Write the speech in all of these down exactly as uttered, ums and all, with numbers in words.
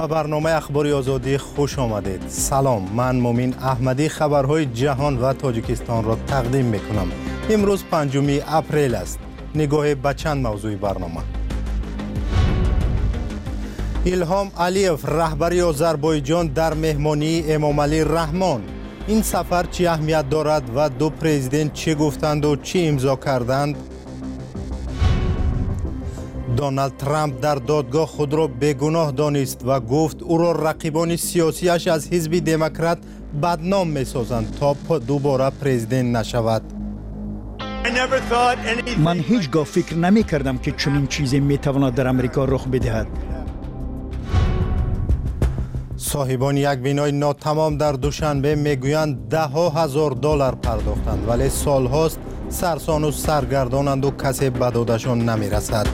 به برنامه اخباری آزادی خوش آمدید. سلام، من مومین احمدی خبرهای جهان و تاجیکستان را تقدیم میکنم. امروز پنجم اپریل است. نگاه به چند موضوع برنامه. ایلهام علیف رهبر آذربایجان در مهمانی امامعلی رحمان. این سفر چه اهمیت دارد و دو پرزیدنت چه گفتند و چه امضا کردند؟ دونالد ترامپ در دادگاه خود را بیگناه دانست و گفت او را رقیبان سیاسیش از حزب دموکرات بدنام می‌سازند تا دوباره پرزیدنت نشود. من هیچگاه فکر نمی کردم که چنین چیزی می تواند در امریکا رخ بدهد. صاحبان یک بینای ناتمام در دوشنبه میگویند ده ها هزار دلار پرداختند ولی سال هاست سرسان و سرگردانند و کسی به دادشان نمی رسد.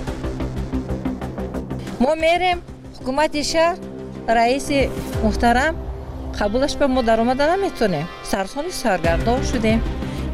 ما میریم حکومت شهر رئیس محترم قبولش به ما در آمده نمیتونه. سرسان سرگردان شدیم.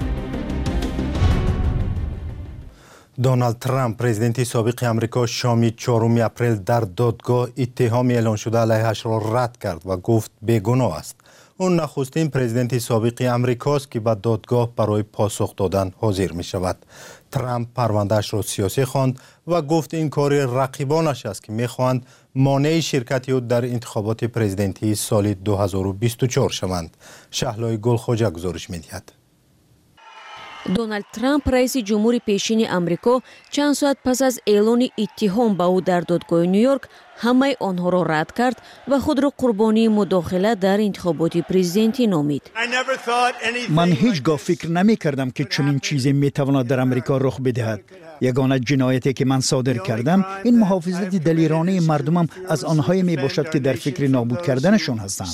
دونالد ترامپ پرزیدنت سابق امریکا شام چهارم اپریل در دادگاه اتهام اعلان شده علیهش را رد کرد و گفت بیگناه است. اون نخستین پرزیدنت سابق امریکاست که به دادگاه برای پاسخ دادن حاضر می شود. ترامپ پروندهش را سیاسی خواند و گفت این کار رقیبانش است که می خواهند مانع شرکت او در انتخابات پرزیدنتی سال دو هزار و بیست و چهار شوند. شهلای گلخوجه گزارش می دهد. دونالد ترامپ رئیس جمهور پیشین امریکا چند ساعت پس از اعلان اتهام به او در دادگاه نیویورک همه آنها را رد کرد و خود را قربانی مداخله در انتخابات پرزیدنتی نامید. من هیچگاه فکر نمی کردم که چنین چیزی می تواند در امریکا رخ بدهد. یگانه جنایتی که من صادر کردم این محافظت دلیرانه مردمم از آنهایی می باشد که در فکر نابود کردنشان هستند.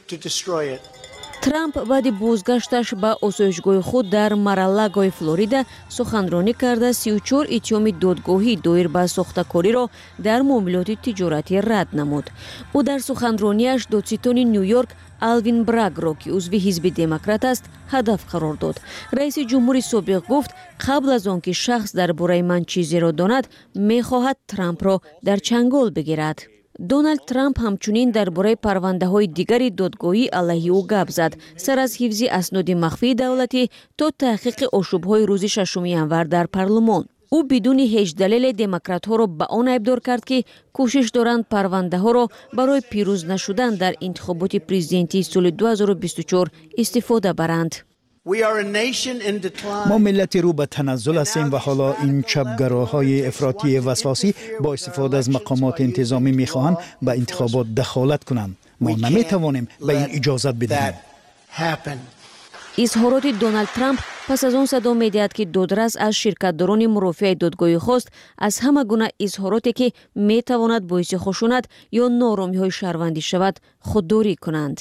ترامپ بعد بازگشتش به آسایشگاه خود در مارالگای فلوریدا سخنرانی کرده سی و چهار اتهام دادگاهی دایر به ساختکاری را در معاملات تجارتی رد نمود. او در سخنرانیش دادستان نیویورک آلوین براگ را که عضو حزب دموکرات است هدف قرار داد. رئیس جمهور سابق گفت قبل از آنکه شخص درباره من چیزی را داند می‌خواهد ترامپ را در چنگال بگیرد. دونالد ترامپ همچنین درباره پرونده‌های دیگری دادگاهی علیه او گپ زد، سر از حفظ اسناد مخفی دولتی تا تحقیق آشوب‌های روز ششم ژانویه در پارلمان. او بدون هیچ دلیل دموکرات‌ها را به آن ابدار کرد که کوشش دارند پرونده‌ها را برای پیروز نشدن در انتخابات پرزیدنتی سال دو هزار و بیست و چهار استفاده برند. ما ملتی رو به تنزل هستیم و حالا این چپگراهای افراطی وسواسی با استفاده از مقامات انتظامی میخواهند به انتخابات دخالت کنند. ما نمیتوانیم به این اجازت بدهیم. اظهارات دونالد ترامپ پس از آن صدا می‌دهد که دادرس از شرکت‌داران مرافع دادگاهی خواست از همه گونه اظهاراتی که میتواند باعث خشونت یا نارامی‌های شهروندی شود خودداری کنند.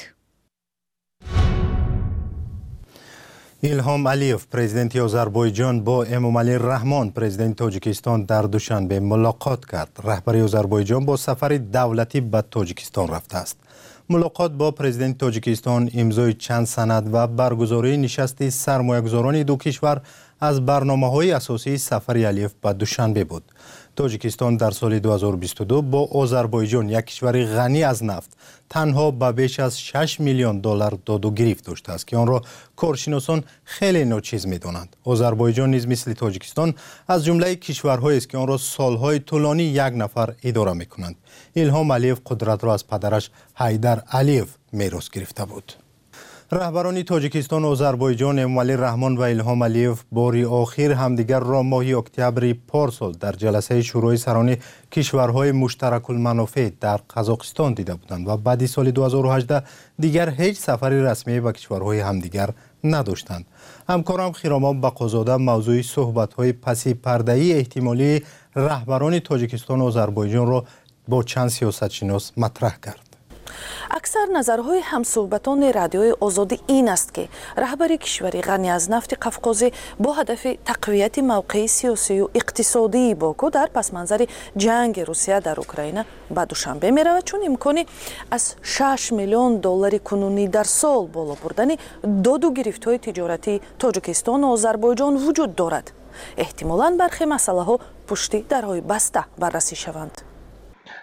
ایلهام علیف پرزیدنت آذربایجان با امامعلی رحمان پرزیدنت تاجیکستان در دوشنبه ملاقات کرد. رهبر آذربایجان با سفر دولتی به تاجیکستان رفته است. ملاقات با پرزیدنت تاجیکستان امضای چند سند و برگزاری نشست سرمایه‌گذاران دو کشور از برنامه‌های اساسی سفر علیف به دوشنبه بود. تاجیکستان در سال دو هزار و بیست و دو با آذربایجان یک کشور غنی از نفت تنها به بیش از شش میلیون دلار داد و گرفت داشته است که آن را کارشناسان خیلی ناچیز می‌دانند. آذربایجان نیز مثل تاجیکستان از جمله کشورهایی است که آن را سالهای طولانی یک نفر اداره می‌کنند. ایلهام علیف قدرت را از پدرش حیدر علیف میراث گرفته بود. رهبران تاجیکستان و آذربایجان امامعلی رحمان و ایلهام علیف باری آخر همدیگر را ماه اکتبر پارسال در جلسه شورای سران کشورهای مشترک المنافع در قزاقستان دیده بودند و بعد سال دو هزار و هجده دیگر هیچ سفری رسمی به کشورهای همدیگر نداشتند. همکارم خیرامان بقازاده موضوع صحبت‌های پس پرده‌ای احتمالی رهبران تاجیکستان و آذربایجان را با چند سیاستشناس مطرح کرد. اکثر نظرهای همصحبتان رادیوی آزادی این است که رهبر کشوری غنی از نفت قفقازی با هدف تقویت موقع سیاسی و اقتصادی باکو در پس منظر جنگ روسیه در اوکراین به دوشنبه می رود، چون امکانی از شش میلیون دلار کنونی در سال بالا بردن داد و گرفت‌های تجارتی تاجیکستان و آذربایجان وجود دارد. احتمالاً برخی مسئله ها پشت درهای بسته بررسی شوند.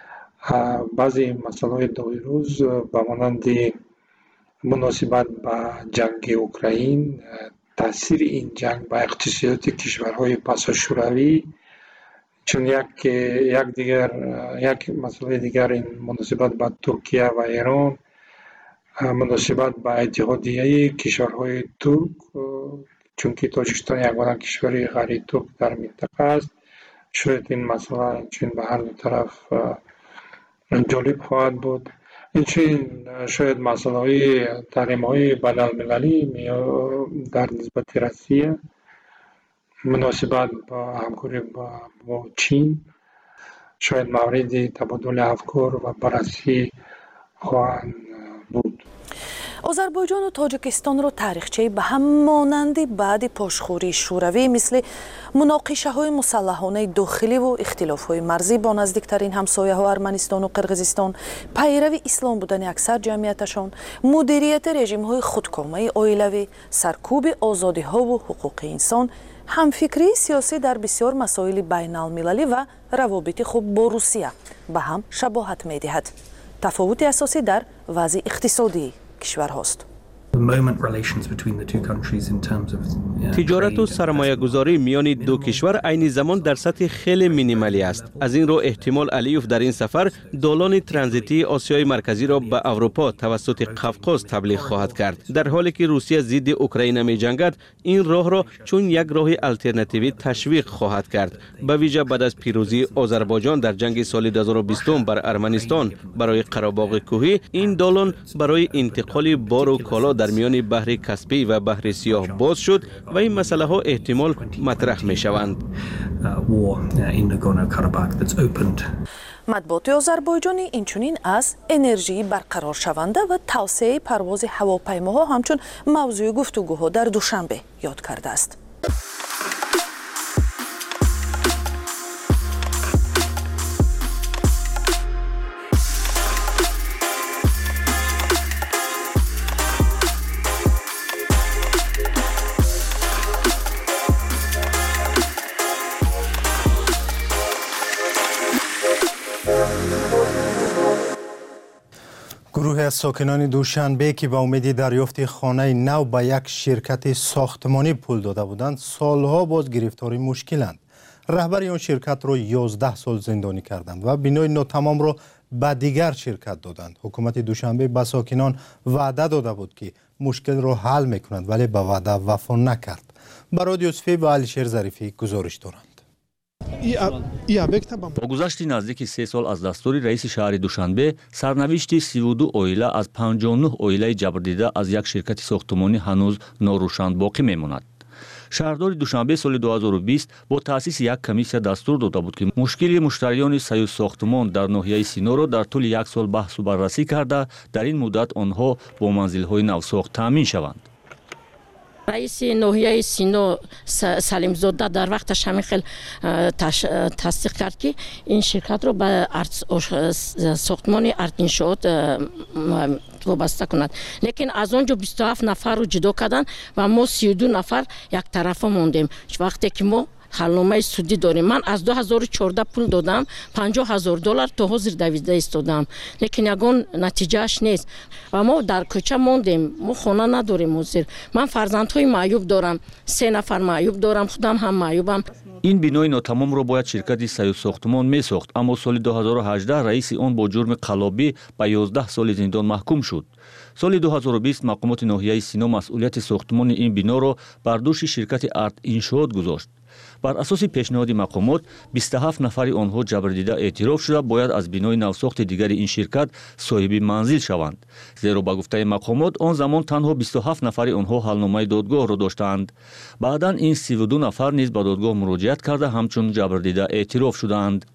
баъзе масъалаҳои доирӯз ба монанди муносибат ба ҷанги Украин, таъсири ин ҷанг ба иқтисодиёти кишварҳои пасошӯравӣ, чун як як дигар як масъалаи дигар ин муносибат ба Туркия ва Эрон, муносибат ба иттиҳодияи кишварҳои турк, чунки Тоҷикистон ягона кишвари ғайри турк дар минтақа аст. Шояд ин масъала инчунин ба ҳар ду тараф ҷолиб хоҳад буд. Инчунин шояд масъалаҳои таҳримҳои байналмилалӣ дар нисбати Россия, муносибат ба ҳамкорӣ бо Чин, шояд мавриди табодули афкор ва баррасӣ хоҳанд буд. озарбойҷону тоҷикистонро таърихчаи ба ҳам монанди баъди пошхӯрии шӯравӣ мисли муноқишаҳои мусаллаҳонаи дохиливу ихтилофҳои марзӣ бо наздиктарин ҳамсояҳо Арманистону Қирғизистон, пайрави ислом будани аксар ҷамъияташон, мудирияти режимҳои худкомаи оилавӣ, саркӯби озодиҳову ҳуқуқи инсон, ҳамфикрии сиёсӣ дар бисёр масоили байналмилалӣ ва равобити хуб бо Русия ба ҳам шабоҳат медиҳад. тафовути асосӣ дар вазъи иқтисодии кишварҳост. тиҷорату сармоягузорӣ миёни ду кишвар айни замон дар сатҳи хеле минималӣ аст. Аз ин роҳ эҳтимол Алиев дар ин сафар долони транзитии Осиёи марказиро ба Аврупо тавассути Қавқоз таблиғ хоҳад кард. Дар ҳоле ки Русия зидди Украина меҷангад, ин роҳро чун як роҳи алтернативӣ ташвиқ хоҳад кард. Ба виҷа баъд аз пирӯзии Озарбойҷон дар ҷанги соли ду ҳазору бистум бар Арманистон барои Қаробоғи кӯҳӣ, ин долон барои интиқоли бору коло дар миёни баҳри Каспий ва баҳри Сиёҳ боз шуд ва ин масъалаҳо эҳтимол матраҳ мешаванд. матбуоти озарбойҷонӣ инчунин аз энержии барқароршаванда ва тавсеяи парвози ҳавопаймоҳо ҳамчун мавзӯи гуфтугӯҳо дар душанбе ёд кардааст. گروه از ساکنان دوشنبه که با امید دریافت خانه نو به یک شرکت ساختمانی پول داده بودند سالها باز گرفتار مشکلند. رهبر آن شرکت را یازده سال زندانی کردند و بنای ناتمام را به دیگر شرکت دادند. حکومت دوشنبه به ساکنان وعده داده بود که مشکل را حل میکنند ولی به وعده وفا نکرد. برای یوسفی و علیشیر ظریفی گزارش دارند. با گذشت نزدیک سه سال از دستور رئیس شهر دوشنبه، سرنوشت سی و دو اویله از پنجاه و نه اویله جبردیده از یک شرکت ساختمانی هنوز ناروشن باقی میماند. شهردار دوشنبه سال دو هزار و بیست با تأسیس یک کمیسیا دستور داده بود که مشکل مشتریان سیوز ساختمان در ناحیه سینو را در طول یک سال بحث و بررسی کرده در این مدت آنها با منزل‌های نوساخت تامین شوند. رئیس ناحیه سینو سلیم زاده در وقتش همین خیلی تصدیق کرد که این شرکت رو به ساختمان ارتینشاد وابسته کند. لیکن از اونجا بیست و هفت نفر رو جدا کردن و ما سی و دو نفر یک طرفه موندیم. وقتی که ما حلنامه سودی داریم، من از دو هزار و چهارده پول دادم، پنجاه هزار دلار تا حاضر دویزده ایستادم، لیکن یگان نتیجهش نیست و ما در کوچه موندیم. ما خانه نداریم حاضر. من فرزندهای معیوب دارم، سه نفر معیوب دارم، خودم هم معیوبم. این بینای ناتمام را باید شرکت سیوز ساختمان می ساخت، اما سال دو هزار و هجده رئیس آن با جرم قلابی به یازده سال زندان محکوم شد. سال دو هزار و بیست مقامات ناحیه سینو مسئولیت ساختمان این بنا را بر دوش شرکت ارت انشاءات گذاشت. بر اساس پیشنهاد مقامات بیست و هفت نفر آنها جبردیده اعتراف شده باید از بنای نوساخت دیگر این شرکت صاحب منزل شوند، زیرا با گفته مقامات آن زمان تنها بیست و هفت نفر آنها حلنامه دادگاه را داشتند. بعدا این سی و دو نفر نیز به دادگاه مراجعت کرده همچون جبردیده اعتراف شدند.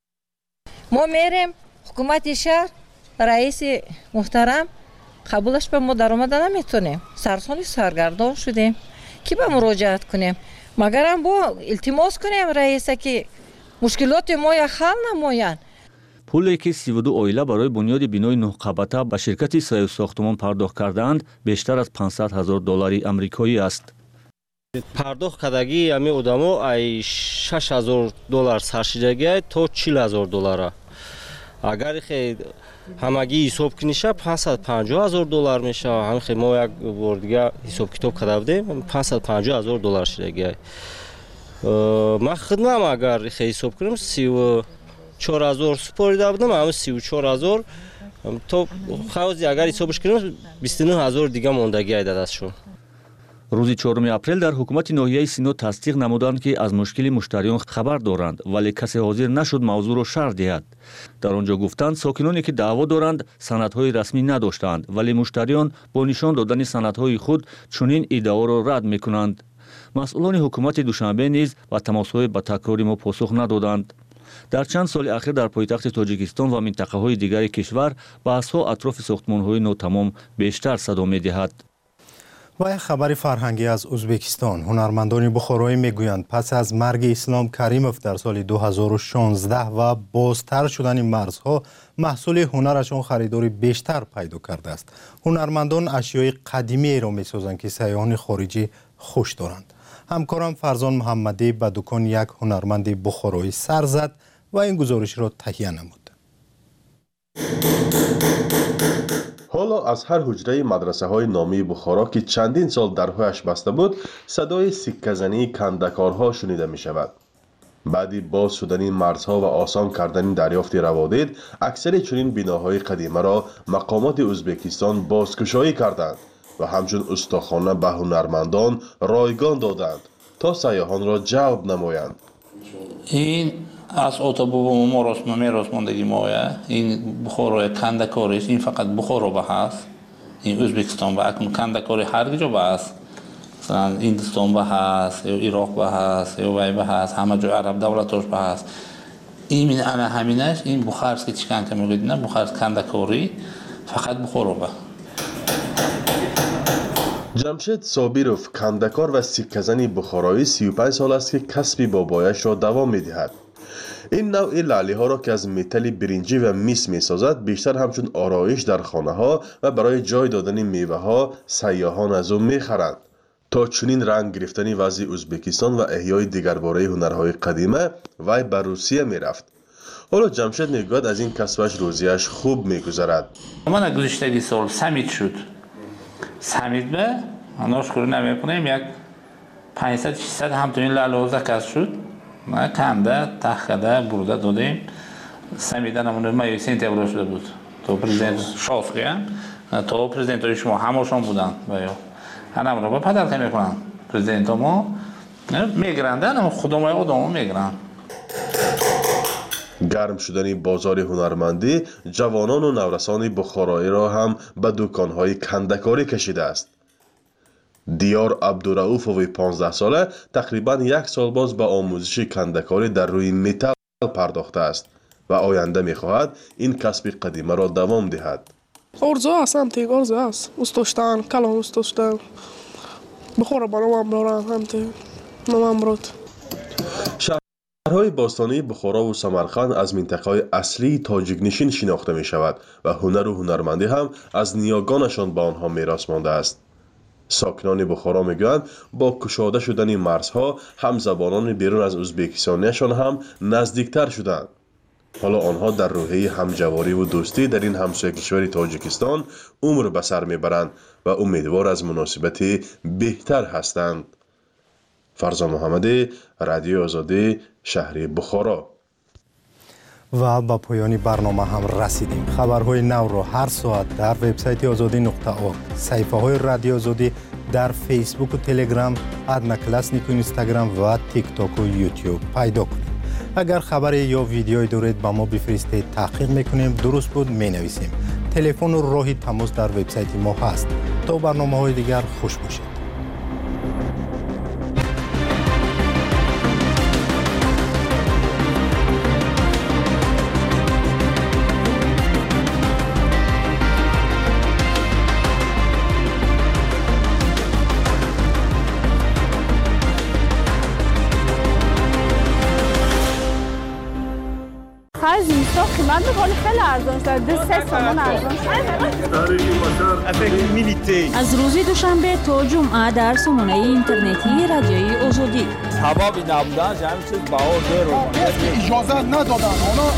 ما میریم حکومت شهر رئیس محترم قبولش به ما در اومده نمیتونیم، سرسانی سرگردان شدیم کی به مراجعت کنیم، مگر هم با التماس کنیم رئیسه که مشکلات ما یک حل نمایند. پولی که سی و دو اویله برای بنیاد بنای نه قبطه به شرکت سیوز ساختمان پرداخت کردند بیشتر از پانصد هزار دلار آمریکایی است. پرداخت کردگی امی آدما ای شش هزار دلار سرشیدگی تا چهل هزار دلار. агар ҳамагӣ ҳисоб куниша панҷсад و панҷоҳ ҳазор доллар мешавад. ҳамин хе мо як бор дига ҳисоб китоб карда будем, панҷсад و панҷоҳ ҳазор доллар шидаги. ман хидмам агар ҳисоб кунем си و чор ҳазор супорида будам, ҳамин си و чор ҳазор то хавзи агар ҳисобш кунем бисту нӯҳ ҳазор дига мондаги айда дастшон. рӯзи чорум апрел дар ҳукумати ноҳияи Сино тасдиқ намуданд, ки аз мушкили муштариён хабар доранд, вале касе ҳозир нашуд мавзӯъро шарҳ диҳад. дар он ҷо гуфтанд, сокиноне ки даъво доранд, санадҳои расмӣ надоштаанд, вале муштариён бо нишон додани санадҳои худ чунин иддаоро рад мекунанд. масъулони ҳукумати Душанбе низ ба тамосҳои ба такрори мо посух надоданд. дар чанд соли ахир дар пойтахти Тоҷикистон ва минтақаҳои дигари кишвар баҳсҳо атрофи сохтмонҳои нотамом бештар садо медиҳад. و یک خبر فرهنگی از ازبکستان. هنرمندان بخارایی میگویند پس از مرگ اسلام کریموف در سال دو هزار و شانزده و بازتر شدن مرزها، محصول هنرشان خریداری بیشتر پیدا کرده است. هنرمندان اشیای قدیمی را میسازند که سیاحان خارجی خوش دارند. همکارم فرزان محمدی به دکان یک هنرمند بخارایی سر زد و این گزارش را تهیه نمود. حالا از هر حجره مدرسه های نامی بخارا که چندین سال درهایش بسته بود، صدای سکه‌زنی کنده‌کارها شنیده می شود. بعدی باز شدن مرزها و آسان کردن دریافت روادید، اکثر چنین بناهای قدیمه را مقامات ازبکستان بازگشایی کردند و همچون استاخانه به هنرمندان رایگان دادند تا سیاحان را جلب نمایند. این از اتوبوم ما راست میراث ماندگی مایه، این بخارای کنده‌کاری است. این فقط بخارا به هست، این ازبکستان به اکنون کنده‌کاری هر جا به هست، مثلا هندوستان به هست یا عراق به هست یا وی به هست، همه جای عرب دولتاش به هست. این انا همینش این بخار است که چیکار که میگید نه بخار کنده‌کاری فقط بخارا به. جمشید صابیروف کنده‌کار و سکه‌زنی بخارایی سی و پنج سال است که کسب بابایش را دوام می‌دهد. این نوع لعلی ها را که از متل برنجی و میس می سازد، بیشتر همچون آرایش در خانه ها و برای جای دادن میوه ها سیاحان از او می خرند. تا چنین رنگ گرفتن وضع ازبکستان و احیای دیگرباره هنرهای قدیمه وی به روسیه می رفت. حالا جمشید می گوید از این کسبش روزیش خوب می گذرد. من گذشته سال سمیت شد. سمیت به ناشکر نمی کنیم یک پانصد ششصد همچنین لعل کسب شد. ما کنده تخته برده دادیم. سمیدن همون ما یک سنتبر شده بود. تو پرزیدنت شافقی هم تو پرزیدنت شما همشون بودن بایا. همون رو با پدر که میکنن پرزیدنت ما میگرندن اما خودم یا خودم میگرند. گرم شدن بازار هنرمندی جوانان و نورسان بخارایی را هم به دکانهای کنده‌کاری کشیده است. دیار عبدالرؤوفوی پانزده ساله تقریبا یک سال باز به آموزش کنده‌کاری در روی متل پرداخته است و آینده می‌خواهد این کسب قدیمه را دوام دهد. آرزو است، همتیگ آرزو است. اوست داشتن، کلام اوست داشتن. بخوره برام برام همتیگ نمام برد. شهرهای باستانی بخارا و سمرقند از منطقه‌های اصلی تاجیک نشین شناخته می‌شود و هنر و هنرمندی هم از نیاگانشان به آنها میراث مانده است. ساکنان بخارا میگویند با گشاده شدن مرزها هم زبانان بیرون از ازبکستانیشان هم نزدیکتر شدند. حالا آنها در روحیه همجواری و دوستی در این همسایه کشور تاجیکستان عمر به سر میبرند و امیدوار از مناسبت بهتر هستند. فرزان محمدی، رادیو آزادی، شهر بخارا. و با پایان برنامه هم رسیدیم. خبرهای نو را هر ساعت در وبسایت آزادی نقطه اورگ، صفحه های رادیو آزادی در فیسبوک و تلگرام، ادنکلاسنیک و اینستاگرام و تیک تاک و یوتیوب پیدا کنید. اگر خبر یا ویدیویی دارید با ما بفرستید، تحقیق میکنیم، درست بود مینویسیم. تلفن و راه تماس در وبسایت ما هست. تا برنامه‌های دیگر خوش باشید. خازن قیمت میکنی خیلی ارزان شده، سه تومن ارزان شده. از روز دوشنبه تا جمعه در سامانه اینترنتی رادیوی آزادی. هوا بی نبودن همین چیز بهار داره. اجازه ندادن.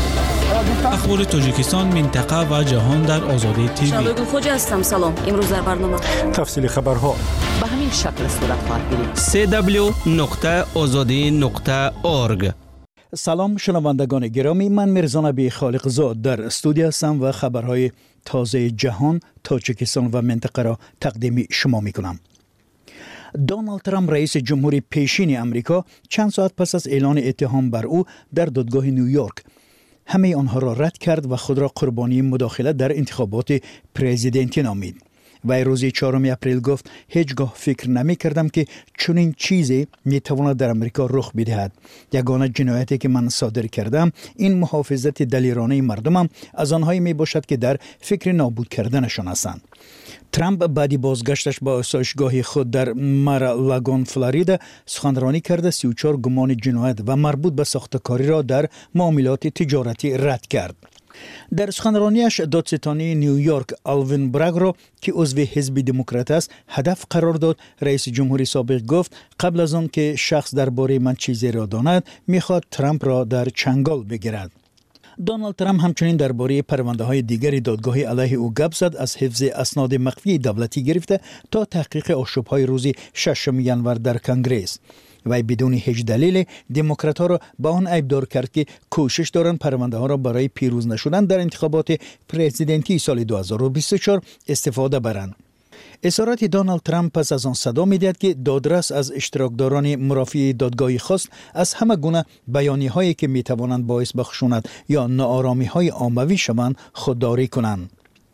اخبار تاجیکستان، منطقه و جهان در آزادی تیوی. شادو خوج هستم. سلام. امروز در برنامه تفصیل خبرها به همین شکل صورت خواهد گرفت. سی دبلیو نقطه آزادی نقطه اورگ. سلام شنوندگان گرامی، من میرزا نبی خالق زاد در استودیو هستم و خبرهای تازه جهان، تاجیکستان و منطقه را تقدیم شما میکنم. دونالد ترامپ رئیس جمهوری پیشین امریکا چند ساعت پس از اعلان اتهام بر او در دادگاه نیویورک همه آنها را رد کرد و خود را قربانی مداخله در انتخابات پرزیدنتی نامید. و روز چهارم اپریل گفت هیچگاه فکر نمی کردم که چنین چیزی می تواند در امریکا رخ بدهد. یگانه جنایتی که من صادر کردم این محافظت دلیرانه مردمم از آنهایی می باشد که در فکر نابود کردنشان هستند. ترامپ بعدی بازگشتش با آسایشگاه خود در مار-ا-لاگون فلوریدا سخنرانی کرده سی و چهار گمان جنایت و مربوط به ساختکاری را در معاملات تجارتی رد کرد. در سخنرانیش دادستانی نیویورک آلوین براگ را که عضو حزب دموکرات است هدف قرار داد. رئیس جمهوری سابق گفت قبل از آن که شخص درباره من چیزی را داند میخواد ترامپ را در چنگال بگیرد. دونالد ترامپ همچنین درباره پرونده های دیگری دادگاهی علیه او گپ زد، از حفظ اسناد مخفی دولتی گرفته تا تحقیق آشوب های روز ششم ژانویه در کنگره. و بدون هیچ دلیل دموکرات ها را با آن عیبدار کرد که کوشش دارند پرونده ها را برای پیروز نشدن در انتخابات پرزیدنتی سال دو هزار و بیست و چهار استفاده برند. اظهارات دونالد ترامپ پس از آن صدا می‌دهد که دادرس از اشتراکداران مرافعه دادگاهی خواست از همه گونه بیانیه هایی که می توانند باعث بخشونت یا ناآرامی های عاموی شوند خودداری کنند.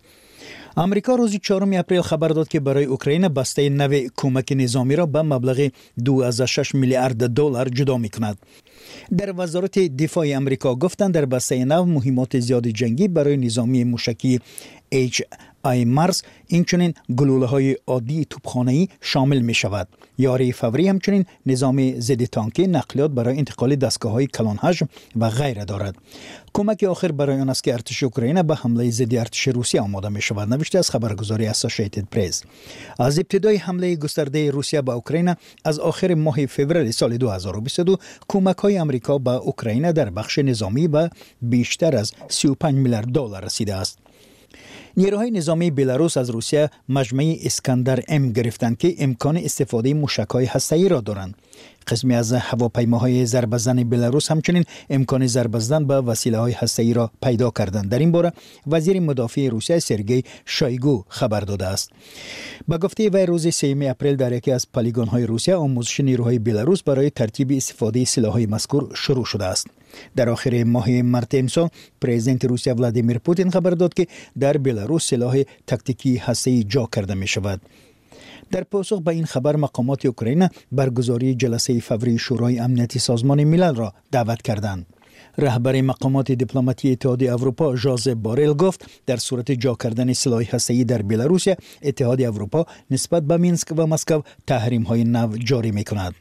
امریکا روز چهارم اپریل خبر داد که برای اوکراین بسته نو کمک نظامی را به مبلغ دو و شش میلیارد دلار جدا می‌کند. در وزارت دفاع امریکا گفتند در بسته نو مهمات زیاد جنگی برای نظامی موشکی اچ آی مارس اینچنین گلوله‌های عادی توپخانه‌ای شامل می‌شود. یاری فوری همچنین نظام ضد تانکی نقلیات برای انتقال دستگاه‌های کلان حجم و غیره دارد. کمک آخر برای آن است که ارتش اوکراین به حمله ضد ارتش روسیه آماده می‌شود، نوشته از خبرگزاری اسوسییتد پرس. از ابتدای حمله گسترده روسیه به اوکراین از آخر ماه فوریه سال دو هزار و بیست و دو کمک‌های آمریکا به اوکراین در بخش نظامی به بیشتر از سی و پنج میلیارد دلار رسیده است. نیروهای نظامی بلاروس از روسیه مجمع اسکندر ام گرفتند که امکان استفاده موشک‌های هسته‌ای را دارند. قسمی از هواپیماهای ضربه‌زن بلاروس همچنین امکان ضربه زدن به وسیله‌های هسته‌ای را پیدا کردند. در این باره وزیر مدافع روسیه سرگئی شایگو خبر داده است. با گفته وی روز سوم اپریل در یکی از پلیگون‌های روسیه آموزش نیروهای بلاروس برای ترتیب استفاده سلاح‌های مذکور شروع شده است. در آخر ماه مارس امسال پرزیدنت روسیه ولادیمیر پوتین خبر داد که در بلاروس سلاح تاکتیکی هسته‌ای جا کرده می شود. در پاسخ به این خبر مقامات اوکراین برگزاری جلسه فوری شورای امنیتی سازمان ملل را دعوت کردند. رهبر مقامات دیپلماتی اتحادیه اروپا ژوزپ بارل گفت در صورت جا کردن سلاح هسته‌ای در بلاروس اتحادیه اروپا نسبت به مینسک و مسکو تحریم‌های نو جاری می‌کند.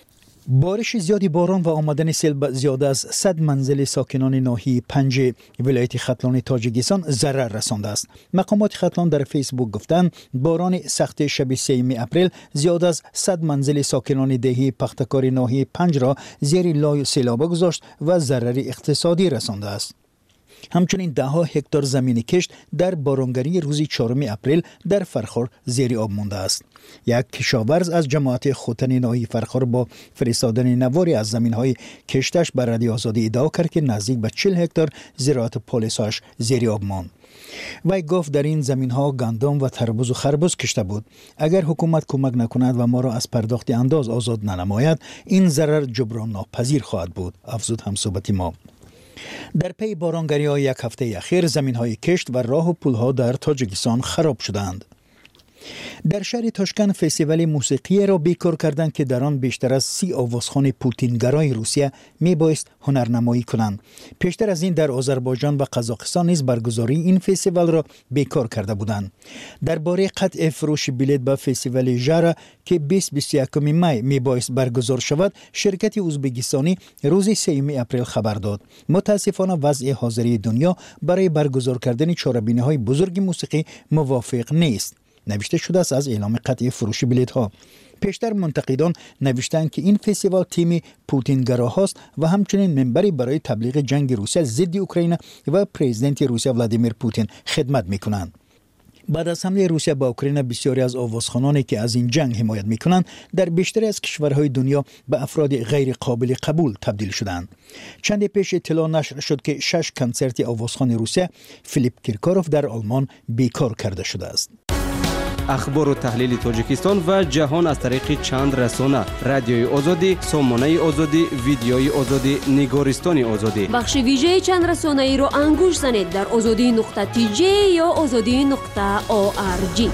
بارش زیادی باران و آمدن سیل به زیاده از صد منزل ساکنان ناحیه پنج ولایت ختلان تاجیکستان ضرر رسانده است. مقامات ختلان در فیسبوک گفتند باران سخت شب سوم اپریل زیاد از صد منزل ساکنان دهی پختکار ناحیه پنج را زیر لای سیلاب گذاشت و ضرر اقتصادی رسانده است. همچنین ده ها هکتار زمین کشت در بارانگری روز چهارم اپریل در فرخار زیر آب مانده است. یک کشاورز از جماعت خوتن ناحیه فرخار با فرستادن نواری از زمین‌های کشتش بر رادیو آزادی ادعا کرد که نزدیک به چهل هکتار زراعت پالیساش زیر آب ماند. وی گفت در این زمین‌ها گندم و تربوز و خربوز کشته بود. اگر حکومت کمک نکند و ما را از پرداخت انداز آزاد ننماید این ضرر جبران ناپذیر خواهد بود، افزود همصحبت ما. در پی بارانگری‌های یک هفته اخیر زمین‌های کشت و راه و پل‌ها در تاجیکستان خراب شدند. در شهر تاشکند فستیوال موسیقی را بیکار کردند که در آن بیشتر از سی آوازخوان پوتینگرای روسیه میبایست هنرنمایی کنند. پیشتر از این در آذربایجان و قزاقستان نیز برگزاری این فستیوال را بیکار کرده بودند. درباره قطع فروش بلیط به فستیوال ژارا که بیست و بیست و یک می میبایست برگزار شود، شرکت ازبکستانی روز سوم اپریل خبر داد. متاسفانه وضع حاضری دنیا برای برگزار کردن چهاربینی‌های بزرگ موسیقی موافق نیست. نوشته شده است از اعلام قطع فروش بلیط ها. پیشتر منتقدان نوشتند که این فستیوال تیم پوتینگراهاست و همچنین منبری برای تبلیغ جنگ روسیه ضد اوکراین و پرزیدنت روسیه ولادیمیر پوتین خدمت میکنند. بعد از حمله روسیه به اوکراین، بسیاری از آوازخوانانی که از این جنگ حمایت میکنند در بیشتری از کشورهای دنیا به افراد غیر قابل قبول تبدیل شدند. چند پیش اطلاع نشر شد که شش کنسرت آوازخوان روسیه فیلیپ کیرکاروف در آلمان بیکار کرده شده است. اخبار و تحلیل تاجیکستان و جهان از طریق چند رسانه: رادیوی آزادی، سامانه آزادی، ویدیوی آزادی، نگارستان آزادی. بخش ویژه چند رسانه ای را انگوش زنید در آزادی نقطه تی جی یا آزادی نقطه او آر جی.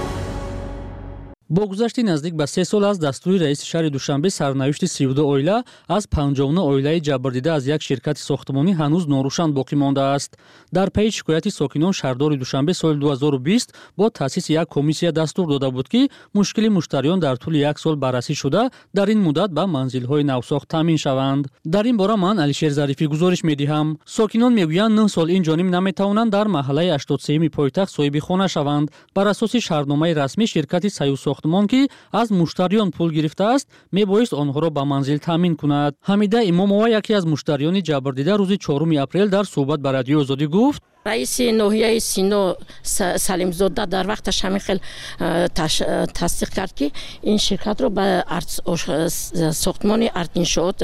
با گذشت نزدیک به سه سال از دستور رئیس شهر دوشنبه، سرنوشت سی و دو oila از پنجاه و نه oila جبردیده از یک شرکت ساختمانی هنوز ناروشن باقی مانده است. در پی شکایت ساکنان، شهردار دوشنبه سال دو هزار و بیست با تأسیس یک کمیسیون دستور داده بود که مشکل مشتریان در طول یک سال بررسی شده در این مدت به منزل‌های نوساخت تامین شوند. در این باره من علیشیر ظریفی گزارش می‌دهم. ساکنان میگویند نه سال این جانب نمی‌توانند در محله هشتاد و سه پایتخت صاحب خانه شوند. بر اساس شهرنامه رسمی شرکت سایو ساختمان که از مشتریان پول گرفته است، میبایست آنها را به منزل تامین کند. حمیده امامова یکی از مشتریان جبردیده روز چهارم اپریل در صحبت با رادیو آزادی گفت: رئیس ناحیه سینو سلیم زاده در وقتش همین خیلی تصدیق کرد که این شرکت رو به ساختمان ارتینشات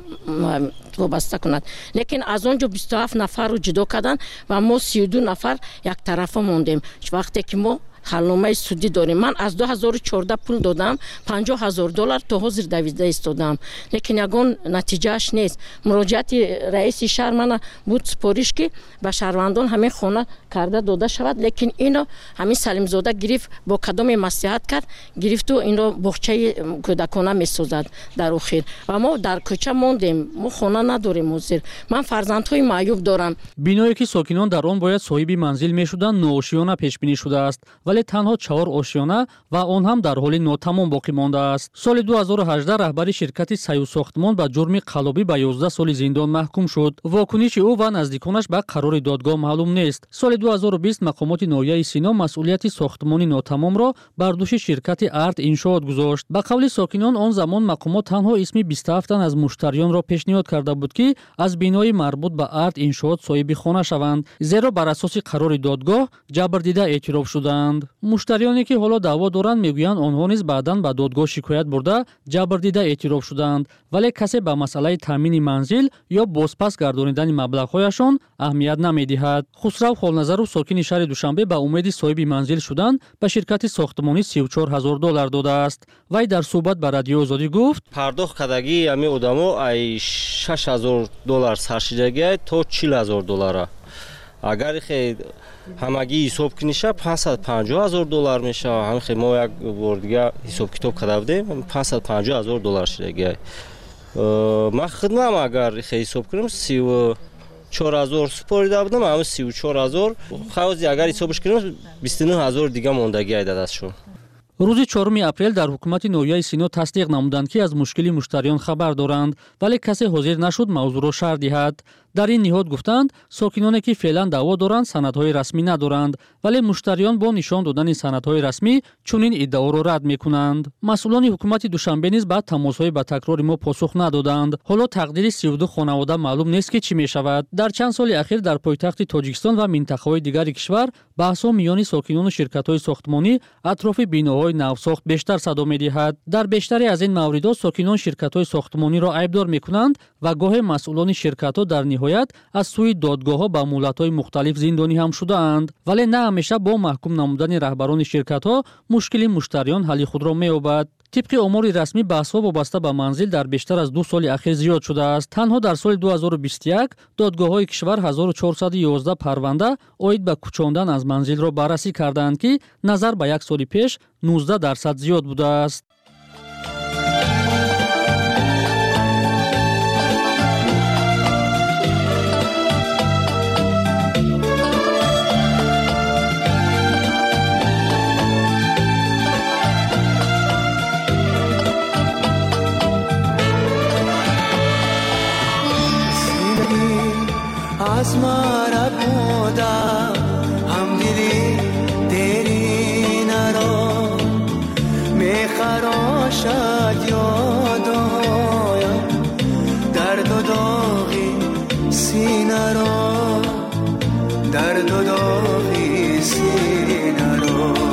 وابسته کند. لیکن از اونجا بیست و هفت نفر رو جدا کردن و ما سی و دو نفر یک طرفه موندیم. وقتی که ما حلنامه سودی داریم، من از دو هزار و چهارده پول دادم، پنجاه هزار دلار تا حاضر دویده ایستادم، لیکن یگان نتیجهش نیست. مراجعت رئیس شهر من بود سپارش که به شهروندان همین خانه کرده داده شود، لیکن اینو همین سلیم زاده گرفت، با کدام مصلحت کرد گرفت و این رو باغچه کودکانه میسازد در اخیر و ما در کوچه موندیم، ما خانه نداریم حاضر. من فرزندهای معیوب دارم. بینایی که ساکنان در آن باید صاحب منزل میشدند ناآشیانه پیش بینی شده است، ولی تنها چهار آشیانه و آن هم در حال ناتمام باقی مانده است. سال دو هزار و هجده رهبر شرکت سایو ساختمان به جرم قلابی به یازده سال زندان محکوم شد. واکنش او و نزدیکانش به قرار دادگاه معلوم نیست. سال دو هزار و بیست مقامات ناحیه سینا مسئولیت ساختمان ناتمام را بر دوش شرکت ارت انشاءات گذاشت. به قول ساکنان آن زمان مقامات تنها اسم بیست و هفت تن از مشتریان را پیشنهاد کرده بود که از بینای مربوط به ارت انشاءات صاحب خانه شوند، زیرا بر اساس قرار دادگاه جبردیده اعتراف شدند. مشتریانی که حالا دعوا دارند میگویند آنها نیز بعداً به دادگاه شکایت برده جبردیده اعتراف شدند، ولی کسی به مسئله تامین منزل یا بازپس گردانیدن مبلغ‌هایشان اهمیت نمیدهد. خسرو خالنظرов ساکن شهر دوشنبه به امید صاحب منزل شدن به شرکت ساختمانی سی و چهار هزار دلار داده است. وی در صحبت با رادیو آزادی گفت: پرداخت کردگی امی آدما ای شش هزار دلار سرشیدگی تا چهل هزار دلار. اگر خیلی همگی حساب کنیشه پانصد و پنجاه هزار دلار میشه. همین خیلی ما یک بار دیگه حساب کتاب کرده بودیم، پانصد و پنجاه هزار دلار شده. ما خدمم اگر خیلی حساب کنیم سی و چهار هزار سپاریده بودم، همین سی و چهار هزار خواستی اگر حسابش کنیم بیست و نه هزار دیگه موندگی ایده دستشون. روز چهارم اپریل در حکومت ناحیه سینا تصدیق نمودند که از مشکل مشتریان خبر دارند، ولی کسی حاضر نشد موضوع را شرح دهد. در این نهاد گفتند ساکنانی که فعلا دعوا دارند سندهای رسمی ندارند، ولی مشتریان با نشان دادن سندهای رسمی چنین ادعا را رد میکنند. مسئولان حکومت دوشنبه نیز بعد تماسهای با تکرار ما پاسخ ندادند. حالا تقدیر سی و دو خانواده معلوم نیست که چی میشود. در چند سال اخیر در پایتخت تاجیکستان و منطقه‌های دیگر کشور بحث‌ها میان ساکنان و شرکت‌های ساختمانی اطراف بیناهای نوساخت بیشتر صدا می‌دهد. در بیشتری از این موردها ساکنان شرکت‌های ساختمانی را عیبدار می‌کنند و گاه مسئولان شرکت‌ها در نهایت از سوی دادگاه‌ها با مهلت‌های مختلف زندانی هم شده‌اند، ولی نه همیشه با محکوم نمودن رهبران شرکت‌ها مشکل مشتریان حل خود را می‌یابد. طبق امور رسمی بحث‌ها وابسته به منزل در بیشتر از دو سال اخیر زیاد شده است. تنها در سال دو هزار و بیست و یک دادگاه‌های کشور هزار و چهارصد و یازده پرونده اوید به کوچاندن از منزل را بررسی کردند که نظر به یک سال پیش نوزده درصد زیاد بوده است. आसमारा बूंदा हम दिली तेरी नरो मैं खरोशा यादो दर्द दोगी सीना रो दर्द दोगी सीना रो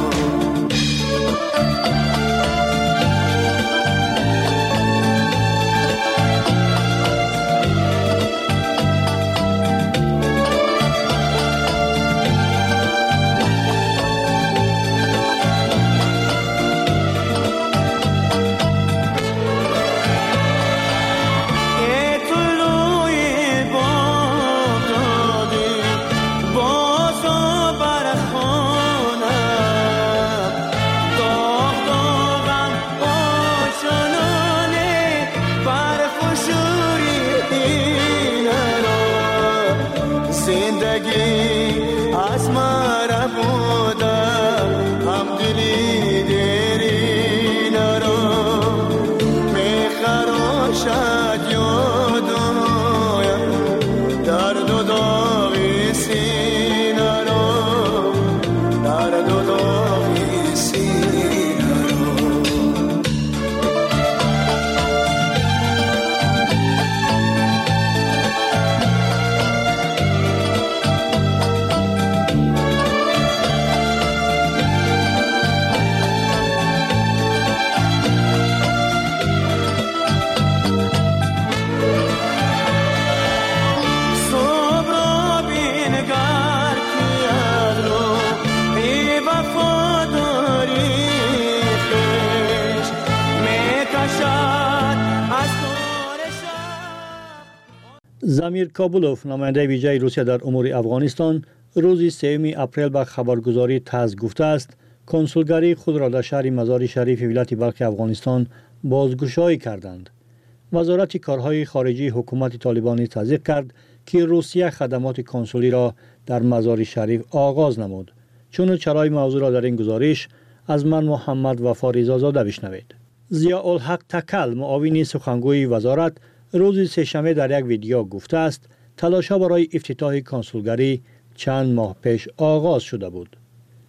زمیر کابولوف نماینده ویژه روسیه در امور افغانستان روز سوم اپریل به خبرگزاری تاس گفته است کنسولگری خود را در شهر مزار شریف ولایت بلخ افغانستان بازگشایی کردند. وزارت کارهای خارجی حکومت طالبان تصدیق کرد که روسیه خدمات کنسولی را در مزار شریف آغاز نمود. چون چرای موضوع را در این گزارش از من محمد وفا رضازاده بشنوید. ضیاءالحق تکل معاون سخنگوی وزارت روز سه‌شنبه در یک ویدیو گفته است تلاش‌ها برای افتتاح کنسولگری چند ماه پیش آغاز شده بود.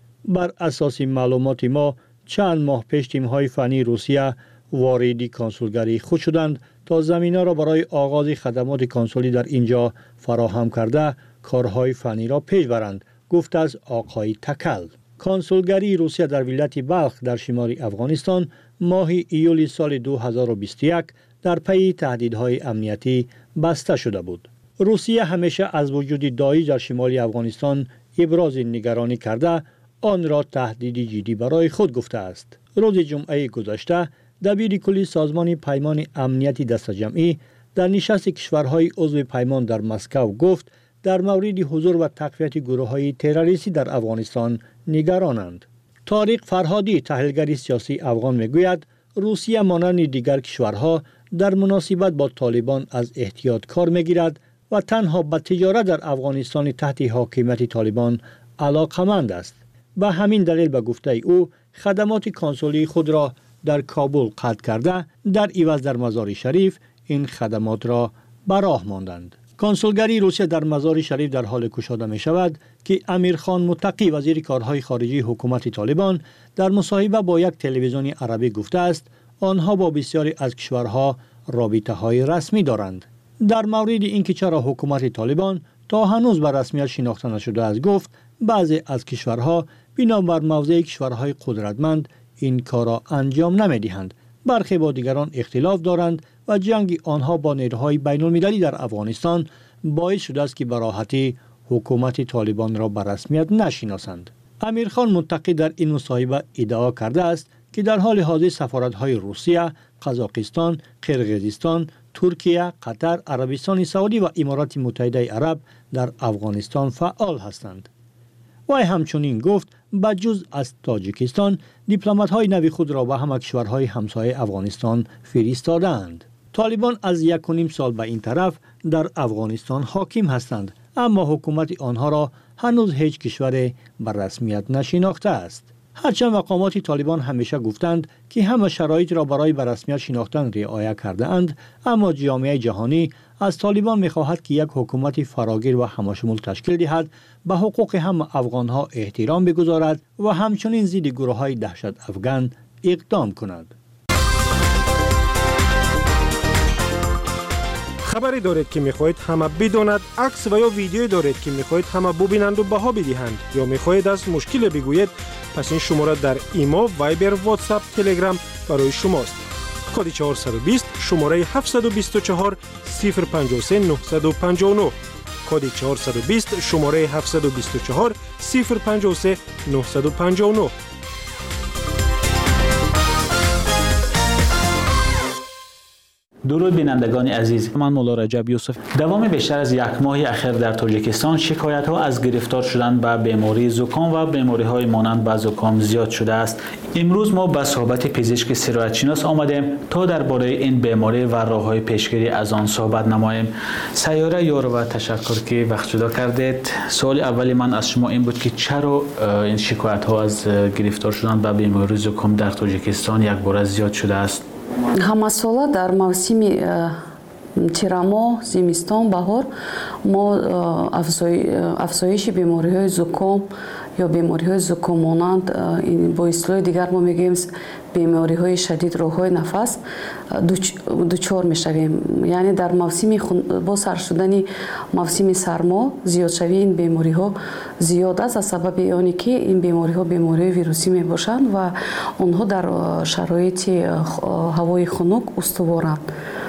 بر اساس معلومات ما چند ماه پیش تیم‌های فنی روسیه وارد کنسولگری خود شدند تا زمینه را برای آغاز خدمات کنسولی در اینجا فراهم کرده کارهای فنی را پیش برند، گفت از آقای تکل. کنسولگری روسیه در ولایت بلخ در شمال افغانستان ماه ایول سال دو هزار و بیست و یک در پی تهدیدهای امنیتی بسته شده بود. روسیه همیشه از وجود داعش در شمال افغانستان ابراز نگرانی کرده آن را تهدیدی جدی برای خود گفته است. روز جمعه گذشته دبیر کلی سازمان پیمان امنیتی دست جمعی در نشست کشورهای عضو پیمان در مسکو گفت در مورد حضور و تقویت گروه‌های تروریستی در افغانستان نگرانند. طارق فرهادی تحلیلگر سیاسی افغان میگوید روسیه مانند دیگر کشورها در مناسبت با طالبان از احتیاط کار میگیرد و تنها به تجارت در افغانستان تحت حاکمیت طالبان علاقمند است. به همین دلیل به گفته او خدمات کنسولی خود را در کابل قطع کرده در عوض در مزار شریف این خدمات را به راه ماندند. کنسولگری روسیه در مزار شریف در حال گشاده می شود که امیرخان متقی وزیر کارهای خارجی حکومت طالبان در مصاحبه با یک تلویزیون عربی گفته است آنها با بسیاری از کشورها رابطه های رسمی دارند. در مورد اینکه چرا حکومت طالبان تا هنوز به رسمیت شناخته نشده است گفت بعضی از کشورها بنابر موضع کشورهای قدرتمند این کار را انجام نمیدهند. برخی با دیگران اختلاف دارند و جنگ آنها با نیروهای بین المللی در افغانستان باعث شده است که به راحتی حکومت طالبان را به رسمیت نشناسند. امیرخان متقی در این مصاحبه ادعا کرده است که در حال حاضر سفارت‌های روسیه، قزاقستان، قرقیزستان، ترکیه، قطر، عربستان سعودی و امارات متحده عرب در افغانستان فعال هستند. وی همچنین گفت بجز از تاجیکستان دیپلمات‌های نوی خود را به همه کشورهای همسایه افغانستان فرستادند. طالبان از یک و نیم سال به این طرف در افغانستان حاکم هستند، اما حکومت آنها را هنوز هیچ کشور به رسمیت نشناخته است. هرچند مقامات طالبان همیشه گفتند که همه شرایط را برای به رسمیت شناختن رعایت کرده اند، اما جامعه جهانی از طالبان می‌خواهد که یک حکومت فراگیر و همشمول تشکیل دهد، به حقوق همه افغان‌ها احترام بگذارد و همچنین ضد گروه‌های دهشت افغان اقدام کند. خبری دارید که میخواهید همه بداند، عکس و یا ویدیویی دارید که میخواهید همه ببینند و بها بدهند، یا میخواهید از مشکل بگویید، پس این شماره در ایما، وایبر، واتساپ، تلگرام برای شماست. کد چهارصد و بیست شماره هفتصد و بیست و چهار صفر پنجاه و سه نهصد و پنجاه و نه. کد چهارصد و بیست شماره هفتصد و بیست و چهار صفر پنجاه و سه نهصد و پنجاه و نه. درود بینندگان عزیز، من مولا رجب یوسف. دوام بیشتر از یک ماه اخیر در تاجیکستان شکایت ها از گرفتار شدن به بیماری زکام و بیماری های مانند به زکام زیاد شده است. امروز ما به صحبت پزشک سرایت شناس آمدیم تا درباره این بیماری و راه‌های پیشگیری از آن صحبت نماییم. سیاره یار و تشکر که وقت جدا کردید. سوال اولی من از شما این بود که چرا این شکایت ها از گرفتار شدن به بیماری زکام در تاجیکستان یک بار زیاد شده است؟ ҳамасола дар мавсими тирамо, зимистон, баҳор мо афзоиши бемориҳои зуком ё бемориҳои зукоммонанд, бо истлоҳи дигар мо мегӯем бемориҳои шадид роҳҳои нафас дучор мешавем. яъне дар мавсими бо сар шудани мавсими сармо зиёдшавии ин бемориҳо зиёд аст аз сабаби оне ки ин бемориҳо бемориҳои вирусӣ мебошанд ва онҳо дар шароити ҳавои хунук устуворанд.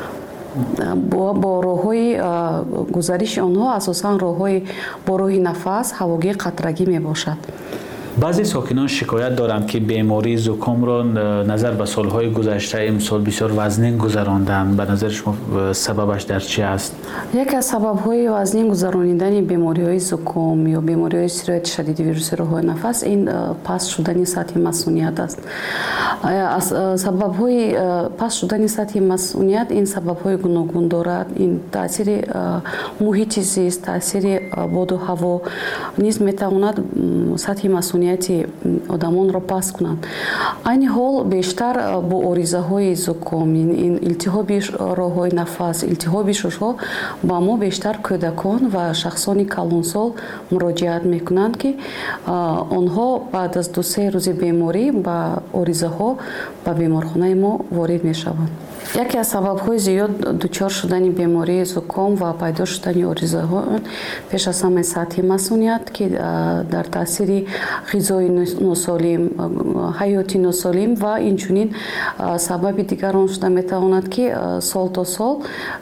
бо роҳҳои гузариши онҳо асосан роҳҳои бо роҳи нафас ҳавогир қатрагӣ мебошад. بعضی ساکنان شکایت دارند که بیماری زکام را نظر به سالهای گذشته امسال بسیار وزنین گذراندند. به نظر شما سببش در چی است؟ یکی از سبب‌های وزنین گذراندن بیماری‌های زکام یا بیماری‌های سرایت شدید ویروس راه‌های نفس این پست شدن سطح مسئولیت است. از سبب‌های پست شدن سطح مسئولیت این سبب‌های گوناگون دارد. این تاثیر محیط زیست، تاثیر باد و هوا نیز می‌تواند سطح مسئولیت одамонро паст кунанд. айни ҳол бештар бо оризаҳои зуком, ин илтиҳоби роҳҳои нафас, илтиҳоби шушҳо ба мо бештар кӯдакон ва шахсони калонсол муроҷиат мекунанд ки онҳо баъд аз ду се рӯзи беморӣ ба оризаҳо ба беморхонаи мо ворид мешаванд. яке аз сабабҳои зиёд дучор шудани бемории зуком ва пайдо шудани оризаҳо пеш аз ҳама сатҳи масъуният ки дар таъсири ғизои носолим, ҳаёти носолим ва инчунин сабаби дигар он шуда метавонад ки сол то сол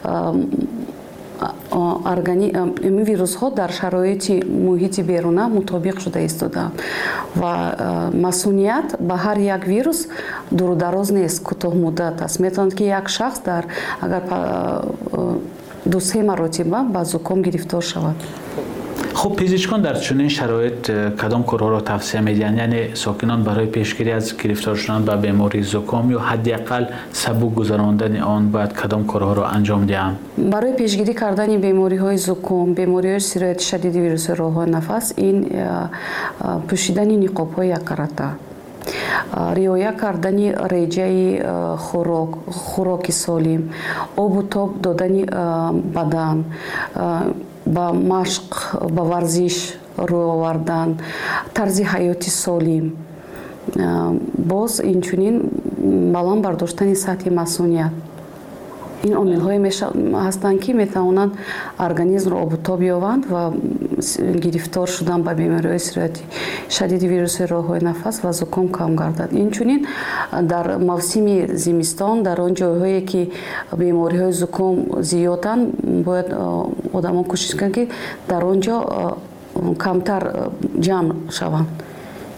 ин вирусҳо дар шароити муҳити беруна мутобиқ шуда истодаанд ва масъуният ба ҳар як вирус дурудароз нест, кӯтоҳмуддат аст. метавонад ки як шахс дар агар ду се маротиба ба зуком гирифтор шавад. خب پزشکان در چنین شرایط کدام کارها را توصیه می‌دهند؟ یعنی ساکنان برای پیشگیری از گرفتار شدن به بیماری زکام یا حداقل سبک گذراندن آن باید کدام کارها را انجام دهند؟ برای پیشگیری کردن بیماری‌های زکام، بیماری‌های سرایت شدید ویروس راه‌های نفس، این پوشیدن نقاب‌های یک карата، риоя кардани реҷаи хӯрок, хӯроки солим, обу тоб додани бадан, ба машқ, ба варзиш рӯй овардан, тарзи ҳаёти солим, боз инчунин баланд бардоштани сатҳи масъуният. ин омилҳое ҳастанд ки метавонанд организмро обутоб ёбанд ва гирифтор шудан ба бемориҳои сирати шадиди вируси роҳҳои нафас ва зуком кам гардад. инчунин дар мавсими зимистон, дар он ҷойҳое ки бемориҳои зуком зиёданд, бояд одамон кӯшиш кунанд ки дар он ҷо камтар ҷамъ шаванд.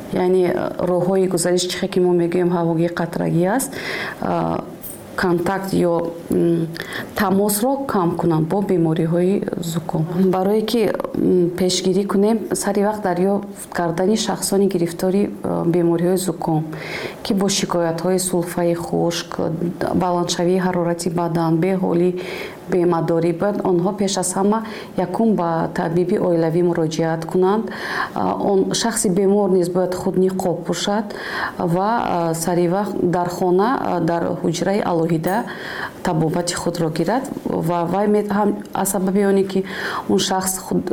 یعنی راههای گزارش چیزی که ما میگیم هوایی قطرگی است کنتاکت یا تماس را کم کنند با بیماری های زکام. برای که پیشگیری کنیم سری وقت دریافت کردن شخصانی گرفتاری بیماری های زکام که با شکایت های سلفه خشک، بلندشوی حرارتی بدن، بی‌حالی بیمه‌داری باید آنها پیش از همه یکم به طبیب اویلوی مراجعت کنند. آن شخص بیمار نیز باید خود نقاب پوشد و سری وقت در خانه در حجره علاهیده طبابت خود را گیرد و وای هم از سبب آنی که اون شخص خود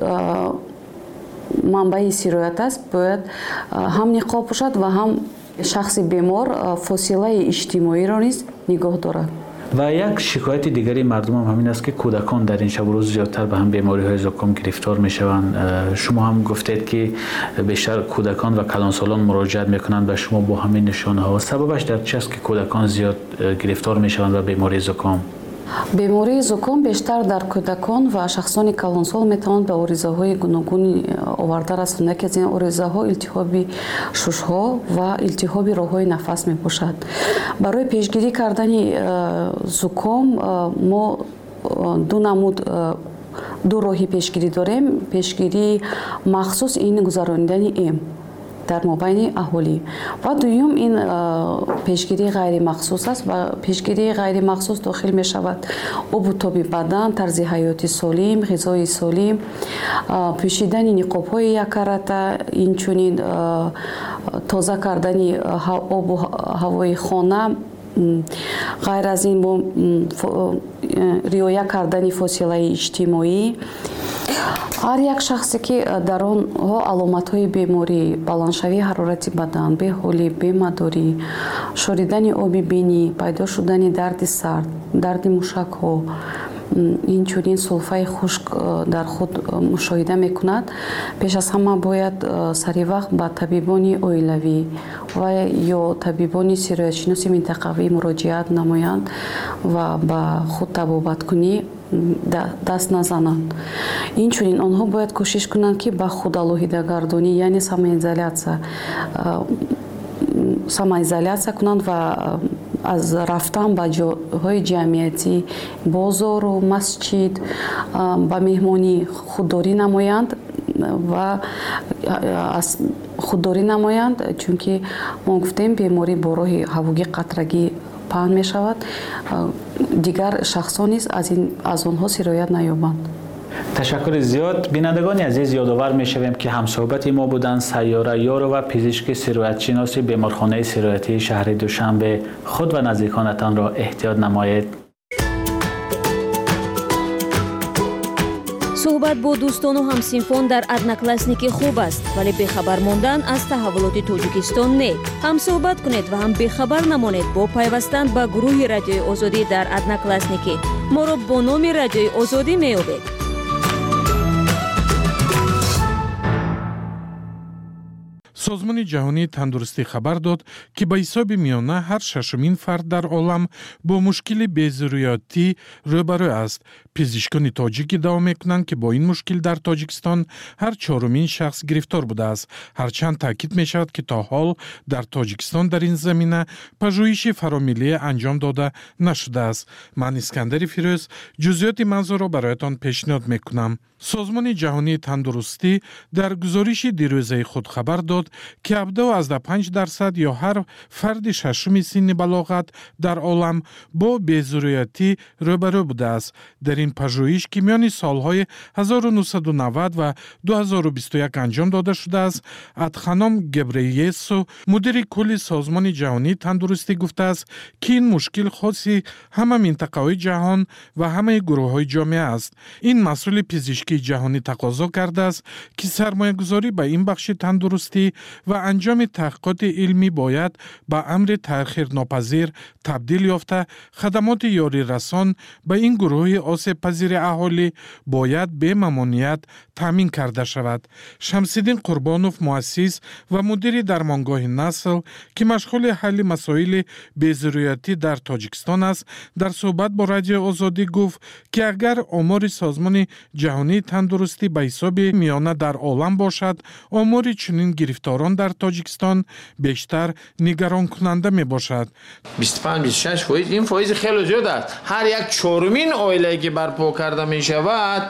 منبع سرایت است باید هم نقاب پوشد و هم شخص بیمار فاصله اجتماعی را نیز نگاه دارد. و یک شکایت دیگری مردم هم همین است که کودکان در این شب و روز زیادتر به هم بیماری های زکام گرفتار می شوند. شما هم گفتید که بیشتر کودکان و کلانسالان مراجعت می کنند به شما با همین نشانه ها. سببش در چه است که کودکان زیاد گرفتار می شوند به بیماری زکام؟ بیماری زکام بیشتر در کودکان و شخصان کلانسال میتوانند به عارضه های گوناگون آورده رسانده که از این عارضه ها التهاب ششها و التهاب راههای نفس می باشد. برای پیشگیری کردن زکام ما دو نمود دو راهی پیشگیری داریم. پیشگیری مخصوص این گذراندن ایم در مابین اهالی و دوم این پیشگیری غیر مخصوص است و پیشگیری غیر مخصوص داخل می شود آب و تاب بدن، طرز حیاتی سالم، غذای سالم، پوشیدن نقاب های یک رته، اینچنین تازه کردن آب و هوای خانه، غیر از این با رعایت کردن فاصله اجتماعی. هر یک شخصی که در آنها علامت های بیماری، بلندشوی حرارتی بدن، بی‌حالی، بیمه‌داری، شوریدن آب بینی، پیدا شدن درد سر، درد موشک ها، اینچنین سلفه خشک در خود مشاهده میکند، پیش از همه باید سری وقت به طبیبان اویلوی و یا طبیبان سرایت شناس منطقوی مراجعت نمایند و به خود طبابت کنی دست نزنند. اینچنین آنها باید کوشش کنند که به خود آلوهیده گردانی یعنی سماizolatsiya سماizolatsiya کنند و از رفتن به جاهای جمعیتی، بازار و مسجد به مهمانی خودداری نمایند و از خودداری نمایند چون که ما گفتیم بیماری با راه هوایی قطرگی پهن می شود، دیگر شخصان نیز از این از آنها سرایت نیابند. تشکر زیاد. بینندگان عزیز یادآور می شویم که همصحبت ما بودند سیاره یار و پزشک سرایت شناس بیمارخانه سرایتی شهر دوشنبه. خود و نزدیکانتان را احتیاط نمایید. صحبت با دوستان و همسینفون در ادناکلاسنیکی خوب است ولی بخبر ماندن از تحولات تاجیکستان نه. هم صحبت کنید و هم بخبر نمانید با پیوستن به گروه رادیوی آزادی در ادناکلاسنیکی. ما را با نام رادیوی آزادی می‌یابید. سازمان جهانی تندرستی خبر داد که به حساب میانه هر ششمین فرد در عالم با مشکل بی‌ضروریاتی روبرو است. پزشکان تاجیک ادعا میکنند که با این مشکل در تاجیکستان هر چهارمین شخص گرفتار بوده است. هرچند تاکید می شود که تا حال در تاجیکستان در این زمینه پژوهش فرامیلی انجام داده نشده است. من اسکندر فیروز جزئیات موضوع را برایتان پیشنهاد میکنم. سازمان جهانی تندرستی در گزارش دیروزه خود خبر داد که هفتاد و پنج درصد یا هر فرد ششم سن بلاغت در عالم با بی‌ضروریاتی روبرو بوده است. در این پژوهش که میان سالهای هزار و نهصد و نود و دو هزار و بیست و یک انجام داده شده است، ادخانم گبرییسو مدیر کل سازمان جهانی تندرستی گفته است که این مشکل خاصی همه منطقه‌های جهان و همه گروه‌های جامعه است. این مسئول پزشکی جهانی تقاضا کرده است که سرمایه‌گذاری به این بخش تندرستی و انجام تحقیقات علمی باید به امر تأخیر ناپذیر تبدیل یافته خدمات یاری رسان به این گروه آسیب پذیر اهالی باید به ممانعت تامین کرده شود. شمس‌الدین قربانوف مؤسس و مدیر درمانگاه نسل که مشغول حل مسائل بی‌ضروریاتی در تاجیکستان است، در صحبت با رادیو آزادی گفت که اگر آمار سازمان جهانی تندرستی به حساب میانه در عالم باشد، آمار چنین گرفتاران در تاجیکستان بیشتر نگران کننده می باشد. بیست و پنج بیست و شش فایز این فایز خیلی زیاد است. هر یک چهارمین عائله که برپا کرده می شود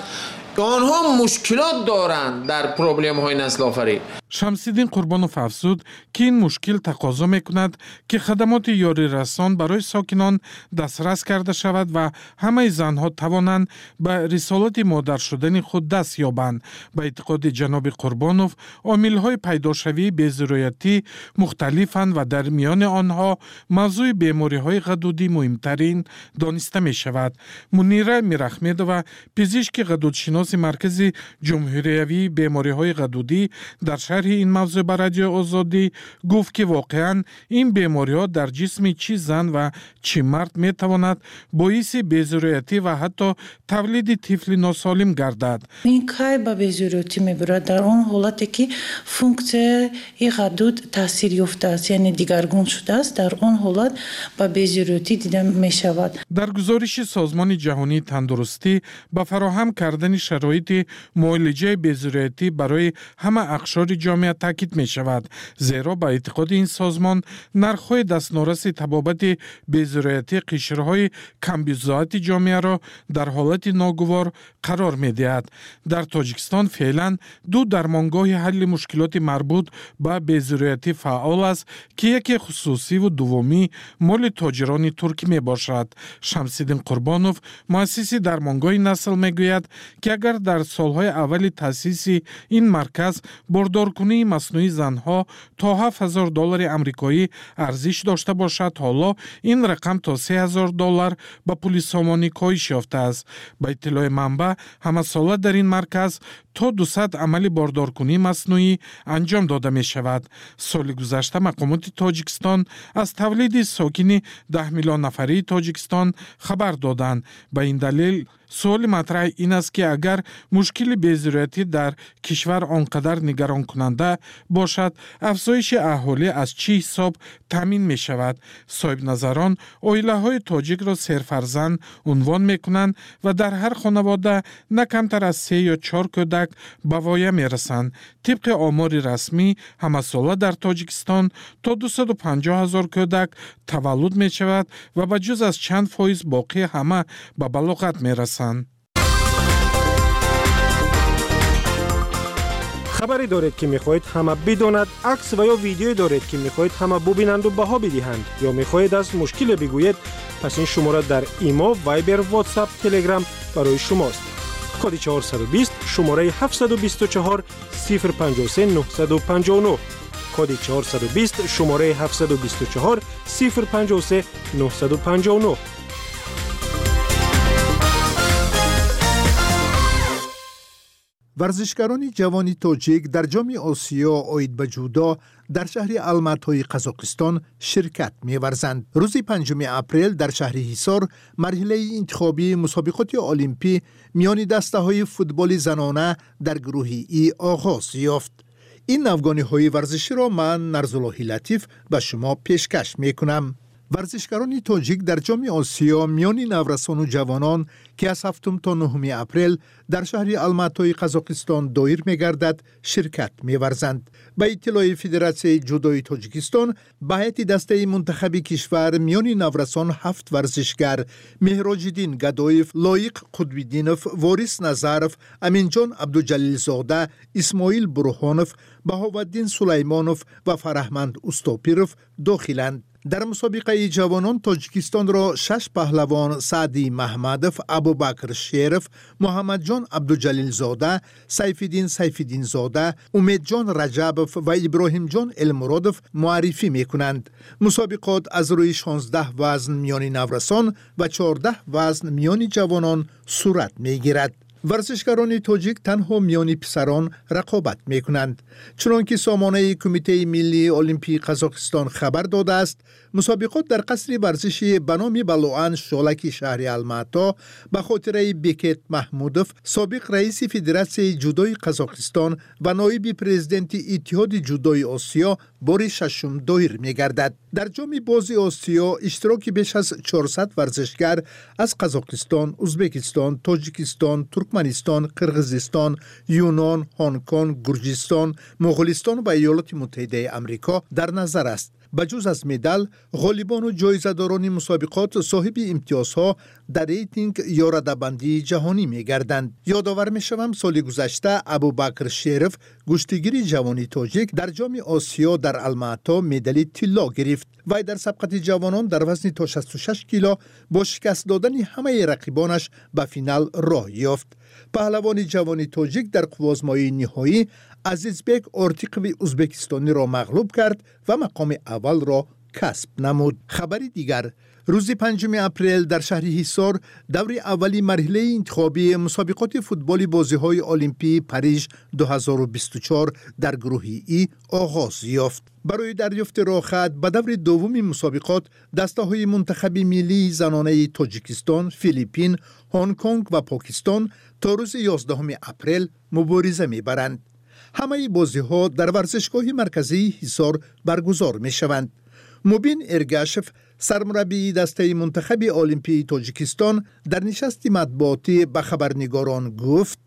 آنها مشکلات دارند در پروبلم های نسل آفرین. شمس‌الدین قربانوف افزود که این مشکل تقاضا میکند که خدمات یاری رسان برای ساکنان دسترس کرده شود و همه زنها توانند به رسالت مادر شدن خود دست یابند. به اعتقاد جناب قربانوف، عامل‌های پیداشوی بی‌ضروریاتی مختلفند و در میان آنها موضوع بیماری‌های غدودی مهمترین دانسته می شود. منیره میرحمدووا، پزشک غدودشناس مرکز جمهوریوی بیماری‌های غدودی، در شرح این موضوع بر رادیو آزادی گفت که واقعاً این بیماری‌ها در جسم چه زن و چه مرد می‌تواند باعث بی‌ضروریاتی و حتی تولید طفل ناسالم گردد. این که به بی‌ضروریاتی می‌برد در آن حالتی که فونکسیون غدود تاثیر یافته است، یعنی دیگرگون شده است، در آن حالت به بی‌ضروریاتی دیده می‌شود. در گزارش سازمان جهانی تندرستی با فراهم کردن شرایط معالجه بی‌ضروریاتی برای همه اقشار جامعه تاکید می شود، زیرا با اعتقاد این سازمان نرخ‌های دستنورس تبابت بی‌ضروریاتی قشرهای کمبیزاعت جامعه را در حالت ناگوار قرار می دهد. در تاجیکستان فعلا دو درمانگاه حل مشکلات مربوط به بی‌ضروریاتی فعال است که یکی خصوصی و دومی مال تاجران ترکی می باشد. شمس‌الدین قربانوف مؤسس درمانگاه نسل می گوید که اگر در سالهای اول تأسیس این مرکز بردارکنی مصنوعی زنها تا هفت هزار دلار آمریکایی ارزش داشته باشد، حالا این رقم تا سه هزار دلار به پول سامانی کاهش یافته است. به اطلاع منبع، همه ساله در این مرکز تا دویست عمل باردارکنی مصنوعی انجام داده می شود. سال گذشته مقامات تاجیکستان از تولید ساکن ده میلیون نفری تاجیکستان خبر دادند. به این دلیل سوال مطرح این است که اگر مشکل بی‌ضروریاتی در کشور آنقدر نگران کننده باشد، افزایش اهالی از چه حساب تامین می شود؟ صاحب نظران عائله های تاجیک را سرفرزند عنوان می کنند و در هر خانواده نه کمتر از سه یا چهار کودک به وایه می رسند. طبق آمار رسمی همه ساله در تاجیکستان تا دویست و پنجاه هزار کودک تولد می شود و به جز از چند فایز باقی همه به بلوغت می رسند. خبری دارید که میخواهید همه بداند، عکس و یا ویدیویی دارید که میخواهید همه ببینند و بها بدهند، یا میخواهید از مشکل بگویید، پس این شماره در ایما، وایبر، واتساپ، تلگرام برای شماست. کد چهارصد و بیست شماره هفتصد و بیست و چهار صفر پنجاه و سه نهصد و پنجاه و نه. کد چهارصد و بیست شماره هفتصد و بیست و چهار صفر پنجاه و سه نهصد و پنجاه و نه. ورزشکاران جوان تاجیک در جام آسیا عاید به جودو در شهر الماتای قزاقستان شرکت می‌ورزند. روز پنجم اپریل در شهر حصار مرحله انتخابی مسابقات المپی میان دسته‌های فوتبال زنانه در گروه ای آغاز یافت. این نوگانی‌های ورزشی را من نرزالله لطیف به شما پیشکش می‌کنم. ورزشکاران تاجیک در جام آسیا میان نورسان و جوانان که از هفتم تا نهم اپریل در شهر الماتای قزاقستان دایر می‌گردد شرکت می‌ورزند. به اطلاع فدراسیون جودوی تاجیکستان، به هیئت دسته منتخب کشور میان نورسان هفت ورزشگر مهراج‌الدین گدایف، لایق قطب‌الدینوف، وارث نظرف، امینجان عبدالجلیل زاده، اسماعیل برهانوف، بهاءالدین سلیمانوف و فرهمند استاپیروف داخلند. در مسابقه جوانان تاجیکستان را شش پهلوان سعدی محمدوف، ابوبکر شیرف، محمد جان عبدالجلیل زاده، سیفالدین سیفالدین زاده، امید جان رجبوف و ابراهیم جان المرادوف معرفی می کنند. مسابقات از روی شانزده وزن میان نورسان و چهارده وزن میان جوانان صورت می گیرد. ورزشکاران تاجیک تنها میان پسران رقابت می کنند. چنانکه سامانه کمیته ملی المپی قزاقستان خبر داده است، مسابقات در قصر ورزشی به نام بلوعان شولک شهر الماتا به خاطر بیکت محمودوف سابق رئیس فدراسیون جودوی قزاقستان و نایب پرزیدنت اتحاد جودوی آسیا بار ششم دایر می‌گردد. در جام بازی آسیا اشتراک بیش از چهارصد ورزشگر از قزاقستان، ازبکستان، تاجیکستان، ترکمنستان، قرغیزستان، یونان، هنگ کنگ، گرجستان، مغولستان و ایالات متحده آمریکا در نظر است. بجز از مدال، غالبان و جایزه‌داران مسابقات صاحب امتیازها در ریتینگ یا رده‌بندی جهانی می‌گردند. یادآور می‌شوم سال گذشته ابوبکر شریف گشتیگیر جوانی تاجیک در جام آسیا در الماتا مدال طلا گرفت. وی در سبقت جوانان در وزن تا شصت و شش کیلو با شکست دادن همه رقیبانش به فینال راه یافت. پهلوان جوانی تاجیک در قوازمایی نهایی عزیزبک ارتیقوی ازبکستانی را مغلوب کرد و مقام اول را کسب نمود. خبری دیگر، روز پنجم اپریل در شهر حصار دور اولی مرحله انتخابی مسابقات فوتبال بازی‌های المپی پاریژ دو هزار و بیست و چهار در گروه ای آغاز یافت. برای دریافت راه‌خط به دور دوم مسابقات دسته‌های منتخب ملی زنانه تاجیکستان، فیلیپین، هنگ کنگ و پاکستان تا روز یازدهم اپریل مبارزه می‌برند. همه بازی‌ها در ورزشگاه مرکزی حصار برگزار می‌شوند. مبین ارگاشف سرمربی دسته منتخب المپی تاجیکستان در نشست مطبوعاتی به خبرنگاران گفت: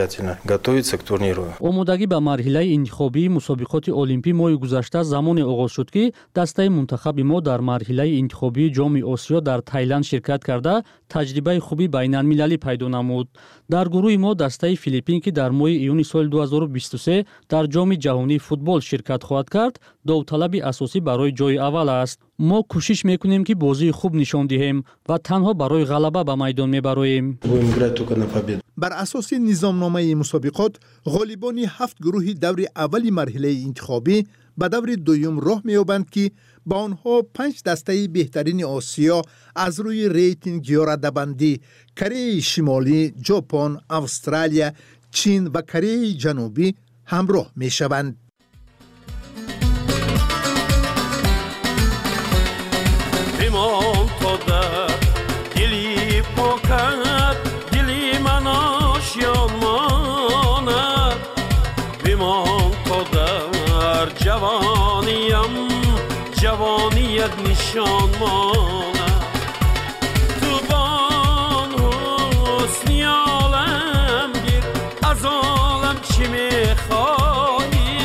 омодагӣ ба марҳилаи интихобии мусобиқоти олимпӣ моҳи гузашта замоне оғоз шуд ки дастаи мунтахаби мо дар марҳилаи интихобии ҷоми осиё дар Тайланд ширкат карда таҷрибаи хуби байналмилалӣ пайдо намуд. дар гурӯҳи мо дастаи Филиппин ки дар моҳи июни соли ду ҳазору бисту се дар ҷоми ҷаҳонии футбол ширкат хоҳад кард, довталаби асосӣ барои ҷои аввал аст. мо кӯшиш мекунем ки бозии хуб нишон диҳем ва танҳо барои ғалаба ба майдон мебароем. بر اساس نظامنامه مسابقات غالبان هفت گروه دور اولی مرحله انتخابی به دور دوم راه می‌یابند که با آنها پنج دسته بهترین آسیا از روی ریتینگ یا رده‌بندی کره شمالی، ژاپن، استرالیا، چین و کره جنوبی همراه می‌شوند. جوانیم جوانیت نشان ماند تو بان حسنی عالم گیر از عالم چی میخوایی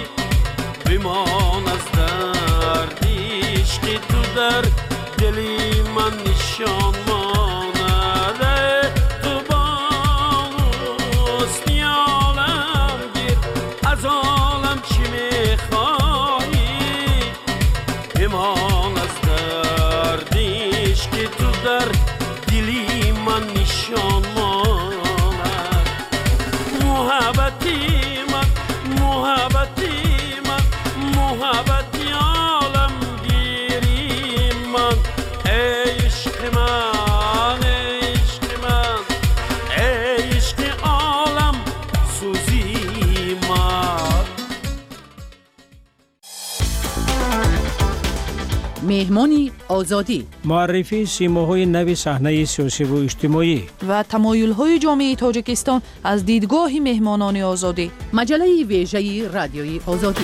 بمان از درد عشقی تو در دلی من نشان ماند تو بان حسنی عالم گیر از عالم چی میخوایی بمان از دردیش که تو در دلی من نشان ماند محبتی من محبتی من محبتی عالم گیری من عشق من عشق من عشق عالم سوزی من. مهمانی آزادی، معرفی سیماهای نو صحنه سیاسی و اجتماعی و تمایل‌های جامعه تاجیکستان از دیدگاه مهمانان آزادی. مجله ویژه رادیوی آزادی.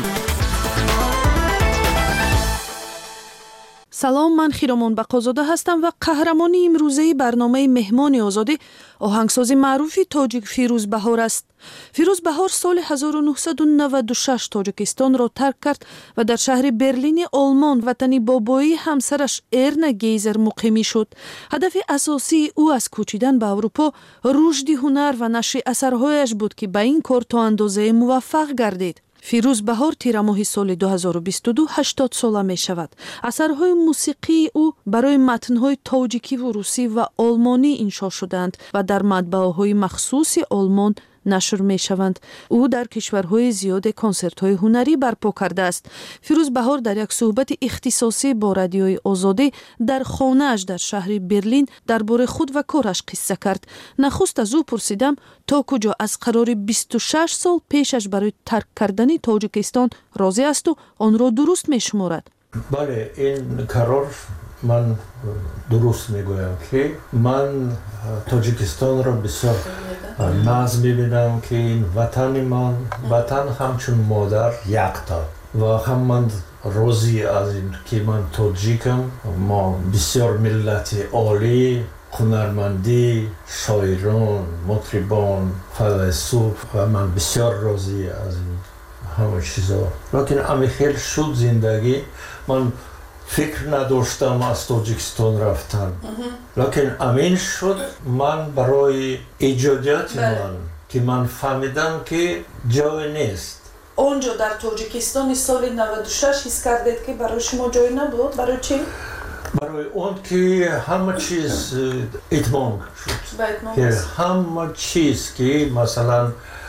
سلام، من خیرمان بقازاده هستم و قهرمان امروزه برنامه مهمان آزادی آهنگساز معروف تاجیک فیروز بهار است. فیروز بهار سال هزار و نهصد و نود و شش تاجیکستان را ترک کرد و در شهر برلین آلمان وطن بابایی همسرش ارنا گیزر مقیمی شد. هدف اساسی او از کوچیدن به اروپا رشد هنر و نشر اثرهایش بود که به این کار تا اندازه موفق گردید. فیروز بهار تیر ماه سال دو هزار و بیست و دو هشتاد ساله می شود. اثرهای موسیقی او برای متنهای تاجیکی و روسی و آلمانی انشا شدند و در مطبعه‌های مخصوص آلمان نشر می شوند. او در کشورهای زیاد کنسرت‌های هنری برپا کرده است. فیروز بهار در یک صحبت اختصاصی با رادیوی آزادی در خانه‌اش در شهر برلین درباره خود و کارش قصه کرد. نخست از او پرسیدم تا کجا از قرار بیست و شش سال پیشش برای ترک کردن تاجیکستان راضی است و آن را درست می شمارد. بله این قرار من درست میگویم که من تاجیکستان را بسیار ناز میبینم که این وطن من وطن همچون مادر یکتا و هم من روزی از این که من تاجیکم ما بسیار ملت عالی هنرمندی شاعران مطربان فیلسوف و من بسیار راضی از این همه چیزا لیکن امی خیلی شد زندگی من فکر نداشتم از تاجیکستان رفتن لیکن امین شد من برای ایجادیات من که من فهمیدم که جای نیست اونجا در تاجیکستان سال نود و شش حس کردید که برای شما جای نبود؟ برای چی؟ برای اون که همه چیز اتمام شد که همه چیز که مثلا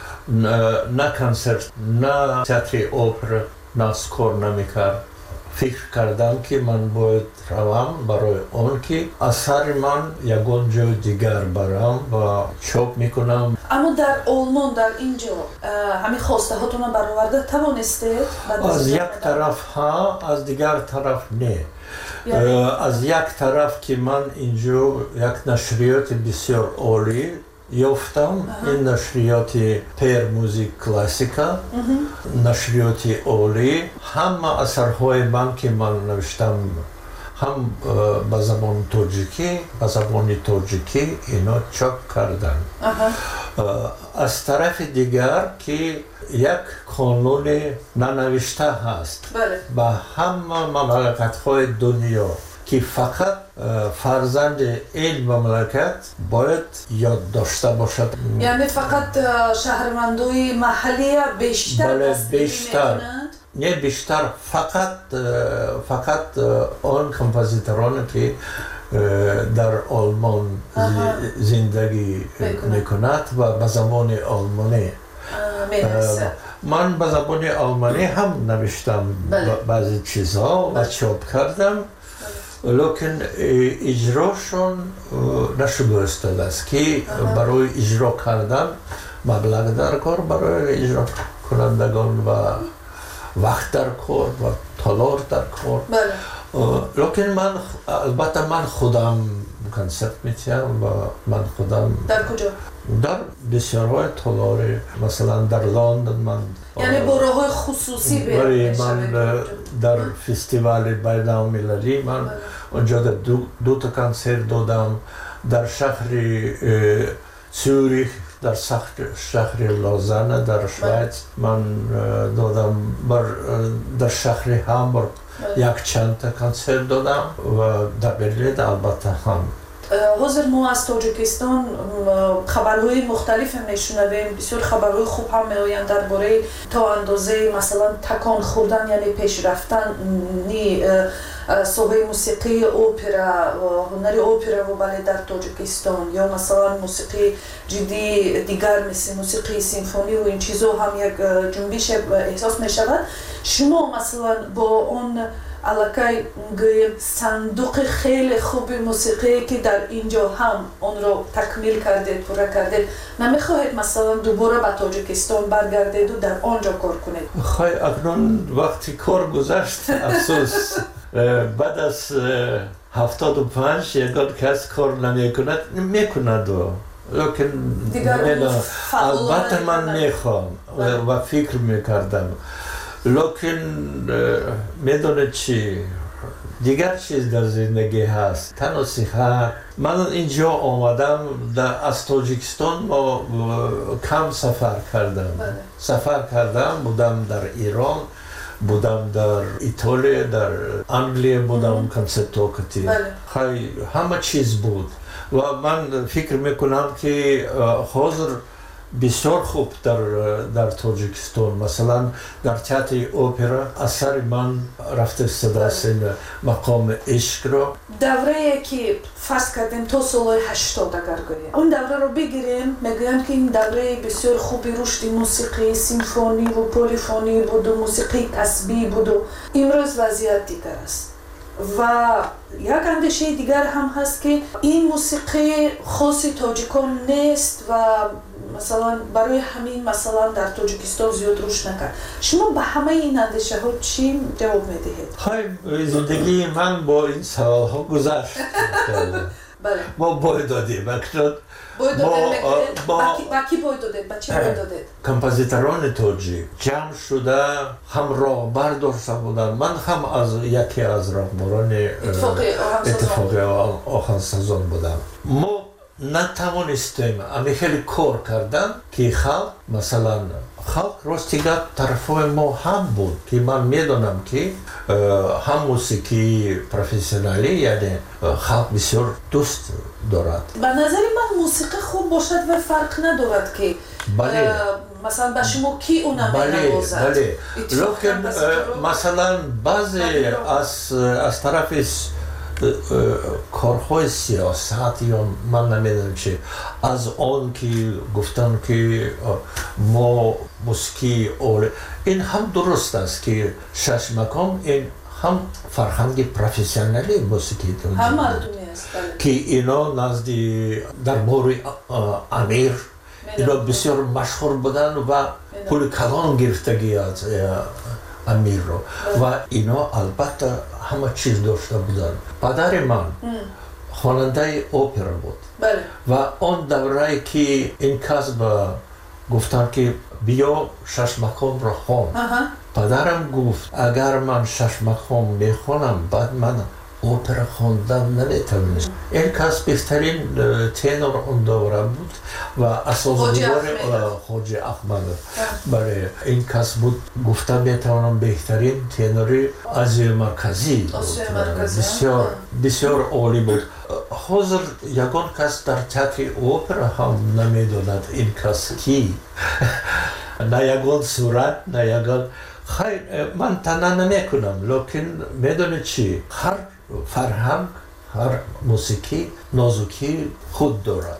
نه کنسرت نه تئاتر اپرا ناسکار نمیکرد فکر کردم که من باید روم برای اون که اثر من یکون جای دیگر برم و چاپ میکنم. اما در آلمان در اینجا همین خواسته هاتون برآورده توانستید؟ از یک طرف ها از دیگر طرف نه. از یک طرف که من اینجا یک نشریات بسیار عالی یافتم این نشریات پیر موزیک کلاسیکا نشریات عالی همه اثرهای من که من نوشتم هم به زبان تاجیکی به زبان تاجیکی اینا چاپ کردن از طرف دیگر که یک قانون ننوشته هست به همه مملکت‌های دنیا که فقط فرزند این مملکت باید یاد داشته باشد یعنی فقط شهروندای محلی بیشتر بله بیشتر نه بیشتر فقط فقط آن کمپوزیتورانی که در آلمان زندگی میکند و به زبان آلمانی من به زبان آلمانی هم نوشتم بعضی چیزها و چاپ کردم لیکن اجراشون نشده استاد است که برای اجرا کردن مبلغ در کار برای اجرا کنندگان و وقت در کار و تالار در کار لیکن من البته من خودم کنسرت میتیم و من خودم در کجا؟ در بسیارهای تالار مثلا در لندن من یعنی برای خصوصی برای من در فستیوال بین‌المللی من اونجا دو, دو تا کنسرت دادم در شهر سوریخ در شهر لازانه در شویц من دادم بر در شهر هامبورگ یک چند تا کنسرت دادم و در برلین البته هم حاضر ما از تاجیکستان خبرهای مختلف میشنویم بسیار خبرهای خوب هم میآیند درباره تا اندازه مثلا تکان خوردن یعنی پیش رفتن نی صحبه موسیقی اپرا هنر اپرا و بالت در تاجیکستان یا مثلا موسیقی جدی دیگر مثل موسیقی سیمفونی و این چیزا هم یک جنبش احساس می شود شما مثلا با اون علاقه صندوق خیلی خوب موسیقی که در اینجا هم اون رو تکمیل کردید پورا کردید نمیخواهید مثلا دوباره به تاجیکستان برگردید و در آنجا کار کنید؟ خواهی اکنون وقتی کار گذشت افسوس بعد از هفتاد و پنج یکان کس کار نمی کند می کند و لیکن البته من میخوام و فکر میکردم لیکن میدونید چی دیگر چیز در زندگی هست تنها صحت من اینجا آمدم از تاجیکستان ما کم سفر کردم سفر کردم بودم در ایران بودم در ایتالیا در انگلیه بودم کنسرتوکتی خیلی همه چیز بود و من فکر میکنم که حاضر بسیار خوب در در تاجیکستان مثلا در تئاتر اپرا اثر من رفته صدا سن مقام عشق را دوره که فرض کردیم تا سال هشتاد اگر گوییم اون دوره رو بگیریم میگن که این دوره بسیار خوبی رشد موسیقی سیمفونی و پلیفونی بود و موسیقی کسبی بود و امروز وضعیت دیگر است و یک اندیشه دیگر هم هست که این موسیقی خاص تاجیکان نیست و مثلا برای همین مثلا در تاجیکستان زیاد روش نکرد. شما به همه این اندیشه ها چی جواب میدهید؟ های زندگی من با این سوال ها گذشت. بله. ما باید دادیم اکنون باید دادید با کی باید دادید؟ با چی باید دادید؟ کمپوزیتران تاجیک جمع شده هم راهبر داشته بودن. من هم از یکی از راهبران اتفاقی آهنگسازان بودم. ما نتوانستیم اما خیلی کار کردن که خلق مثلا خلق راستیگه طرفای ما هم بود که من میدونم که هم موسیقی پروفسیونالی یعنی خلق بسیار دوست دارد. به نظر من موسیقی خوب باشد و فرق ندارد که بله. مثلا به شما کی اونم بله بله لیکن مثلا بعضی از از طرف کارهای سیاست یا من نمیدونم چی از آن که گفتن که ما موسیقی اول این هم درست است که شش مقام این هم فرهنگ پروفسیونالی موسیقی هم مردمی است که اینا نزدی در باره امیر اینا بسیار مشهور بودن و پول کلان گرفتگی از امیر رو و اینا البته همه چیز داشته بودن. پدر من خواننده اپرا بود بله. و آن دوره که این کسب گفتن که بیا شش مقام را خوان. پدرم گفت اگر من شش مقام میخوانم بعد من اپرا خواندن نمیتونم. این کس بهترین تنور اون دوره بود و اساسگذار حاجی احمد. برای این کس بود گفتم میتونم بهترین تنوری آسیای مرکزی بود. بسیار بسیار عالی بود. حاضر یگان کس در تئاتر اپرا هم نمیدوند این کس کی. نه یگان صورت نه یگان خیر من تنها نمیکنم لیکن میدونید چی هر فرهنگ هر موسیقی نازکی خود دارد.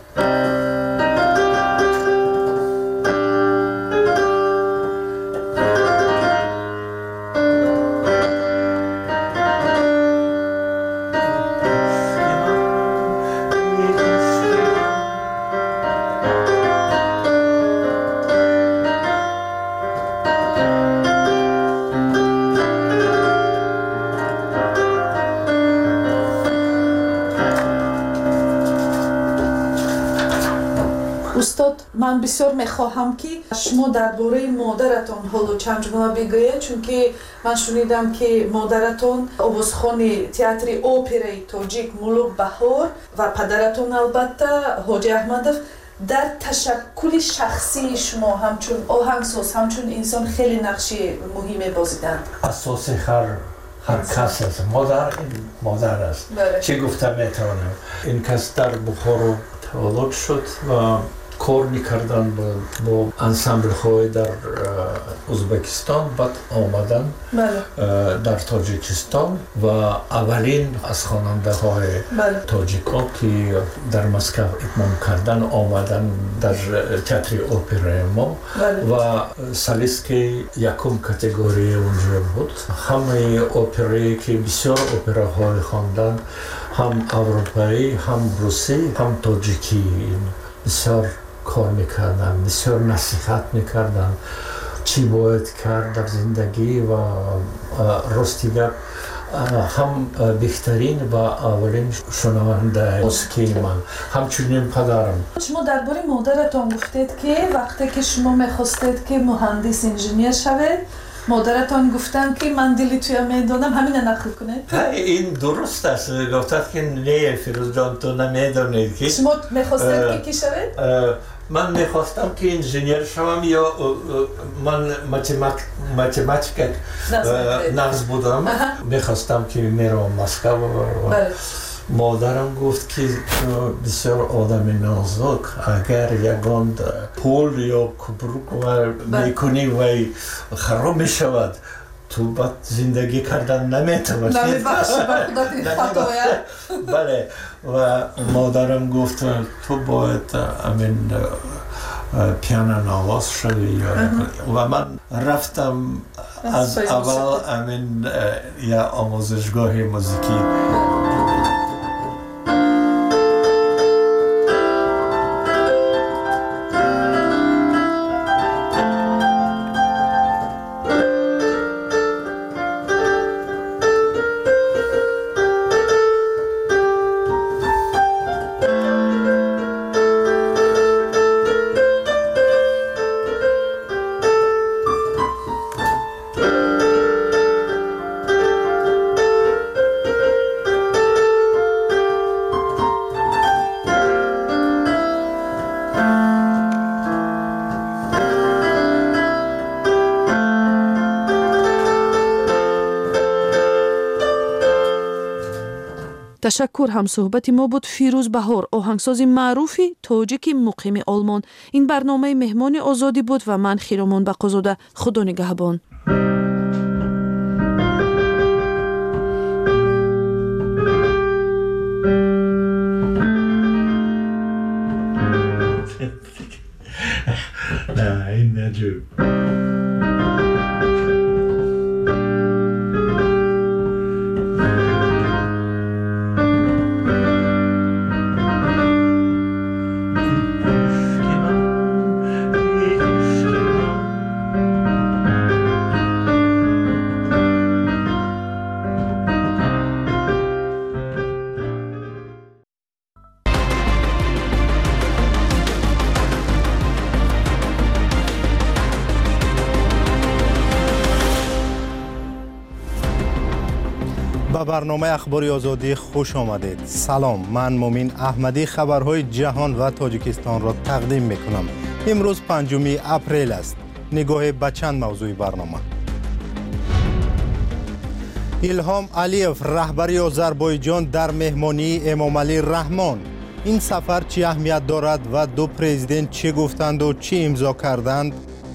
استاد من بسیار میخواهم که شما درباره مادرتان حالا چند جمله بگویید چون که من شنیدم که مادرتان آوازخوان تئاتر اپرای تاجیک ملوک بهار و پدرتان البته حاجی احمدов در تشکل شخصی شما همچون آهنگساز همچون انسان خیلی نقش مهمی بازیدند. اساس هر هر کس است. مادر این مادر است. چه گفتم میتونم این کس در بخارا تولد شد و کار میکردن با, با انسامبل های در ازبکستان بعد آمدن در تاجیکستان و اولین از خواننده های تاجیکا که در مسکو اتمام کردن آمدن در تئاتر اپرای ما و سالیسک یکم کاتگوری اونجا بود. همه اپرایی که بسیار اپراهای خواندن هم اروپایی هم روسی هم تاجیکی بسیار کار میکردن بسیار نصیحت میکردن چی باید کرد در زندگی و راستیگر هم بهترین و اولین شنونده موسیقی من همچنین پدرم. شما درباره مادرتان گفتید که وقتی که شما میخواستید که مهندس انجینیر شوید مادرتان گفتن که من دلی توی میدانم همین نقل کنید؟ این درست است. گفتند که نه فیروز جان تو نمیدانید که شما میخواستید که کی شوید؟ من میخواستم که انجینیر شوم یا من ماتماتیک نقص بودم. میخواستم که میرم مسکو و مادرم گفت که بسیار آدم نازک اگر یگان پول یا کبروک میکنی و خراب میشود تو بعد زندگی کردن نمیتونی. بله و مادرم گفت تو باید امین پیانو نواز شوی و من رفتم از اول امین یا آموزشگاه موسیقی. تشکر. هم صحبت ما بود فیروز بهار، آهنگساز معروفی تاجیک مقیم آلمان. این برنامه مهمان آزادی بود و من خیرامان بقازاده. خدا نگهبان. نه این نجوب برنامه اخباری آزادی خوش آمدید. سلام، من مومین احمدی خبرهای جهان و تاجیکستان را تقدیم میکنم. امروز پنجم اپریل است. نگاه به چند موضوع برنامه. ایلهام علیف رهبر آذربایجان در مهمانی امامعلی رحمان. این سفر چه اهمیت دارد و دو پرزیدنت چه گفتند و چه امضا کردند؟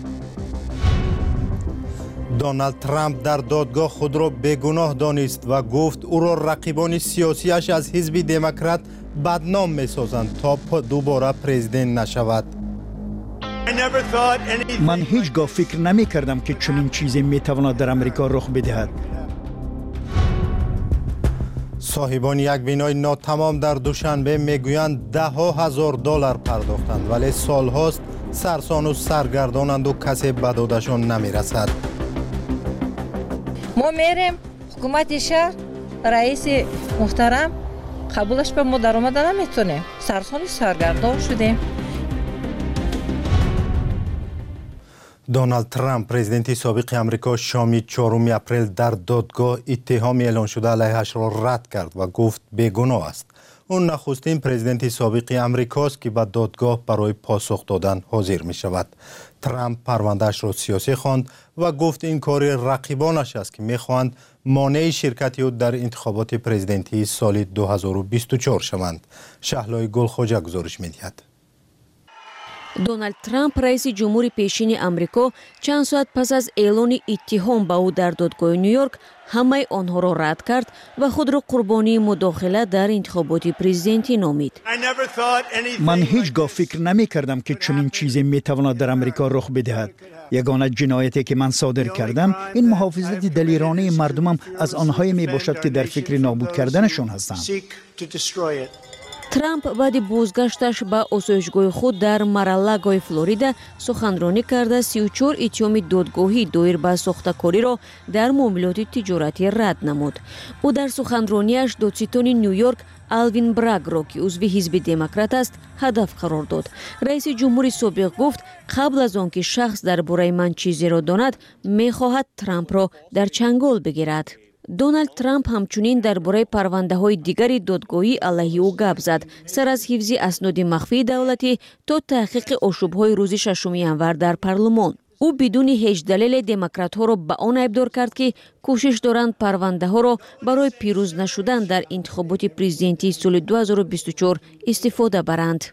دونالد ترامپ در دادگاه خود را بیگناه دانست و گفت او را رقیبان سیاسیش از حزب دموکرات بدنام می‌سازند تا دوباره پرزیدنت نشود. من هیچگاه فکر نمی کردم که چنین چیزی می تواند در امریکا رخ بدهد. صاحبان یک بینای ناتمام در دوشنبه میگویند ده ها هزار دلار پرداختند ولی سال هاست سرسان و سرگردانند و کسی به دادشان نمی رسد. ما میریم حکومت شهر رئیس محترم قبولش به ما در آمده نمیتونه. سرسان سرگردان شدیم. دونالد ترامپ پرزیدنت سابق امریکا شام چهارم اپریل در دادگاه اتهام اعلان شده علیهش را رد کرد و گفت بیگناه است. اون نخستین پرزیدنت سابق امریکاست که به دادگاه برای پاسخ دادن حاضر می شود. ترامپ پروندهش را سیاسی خواند و گفت این کار رقیبانش است که می خواهند مانع شرکت او در انتخابات پرزیدنتی سال دو هزار و بیست و چهار شوند. شهلای گلخوجه گزارش می دهد. دونالد ترامپ رئیس جمهوری پیشین آمریکا چند ساعت پس از اعلان اتهام به او در دادگاه نیویورک همه آنها را رد کرد و خود را قربانی مداخله در انتخابات پرزیدنتی نامید. من هیچگاه فکر نمی کردم که چنین چیزی می تواند در امریکا رخ بدهد. یگانه جنایتی که من صادر کردم این محافظت دلیرانه مردمم از آنهایی می باشد که در فکر نابود کردنشان هستند. ترامپ بعد بازگشتش به آسایشگاه خود در مارالاگو فلوریدا سخنرانی کرده سی و چهار اتهام دادگاهی دایر به ساختکاری را در معاملات تجارتی رد نمود. او در سخنرانیش دادستان نیویورک آلوین براگ را که عضو حزب دموکرات است هدف قرار داد. رئیس جمهور سابق گفت قبل از آنکه شخص درباره من چیزی را داند می‌خواهد ترامپ را در چنگال بگیرد. دونالد ترامپ همچنین درباره پرونده‌های دیگری دادگاهی علیه او گپ زد، سر از حفظ اسناد مخفی دولتی تا تحقیق آشوب‌های روز ششم ژانویه در پارلمان. او بدون هیچ دلیل دموکرات‌ها را به آن ابدار کرد که کوشش دارند پرونده‌ها را برای پیروز نشدن در انتخابات پرزیدنتی سال دو هزار و بیست و چهار استفاده برند.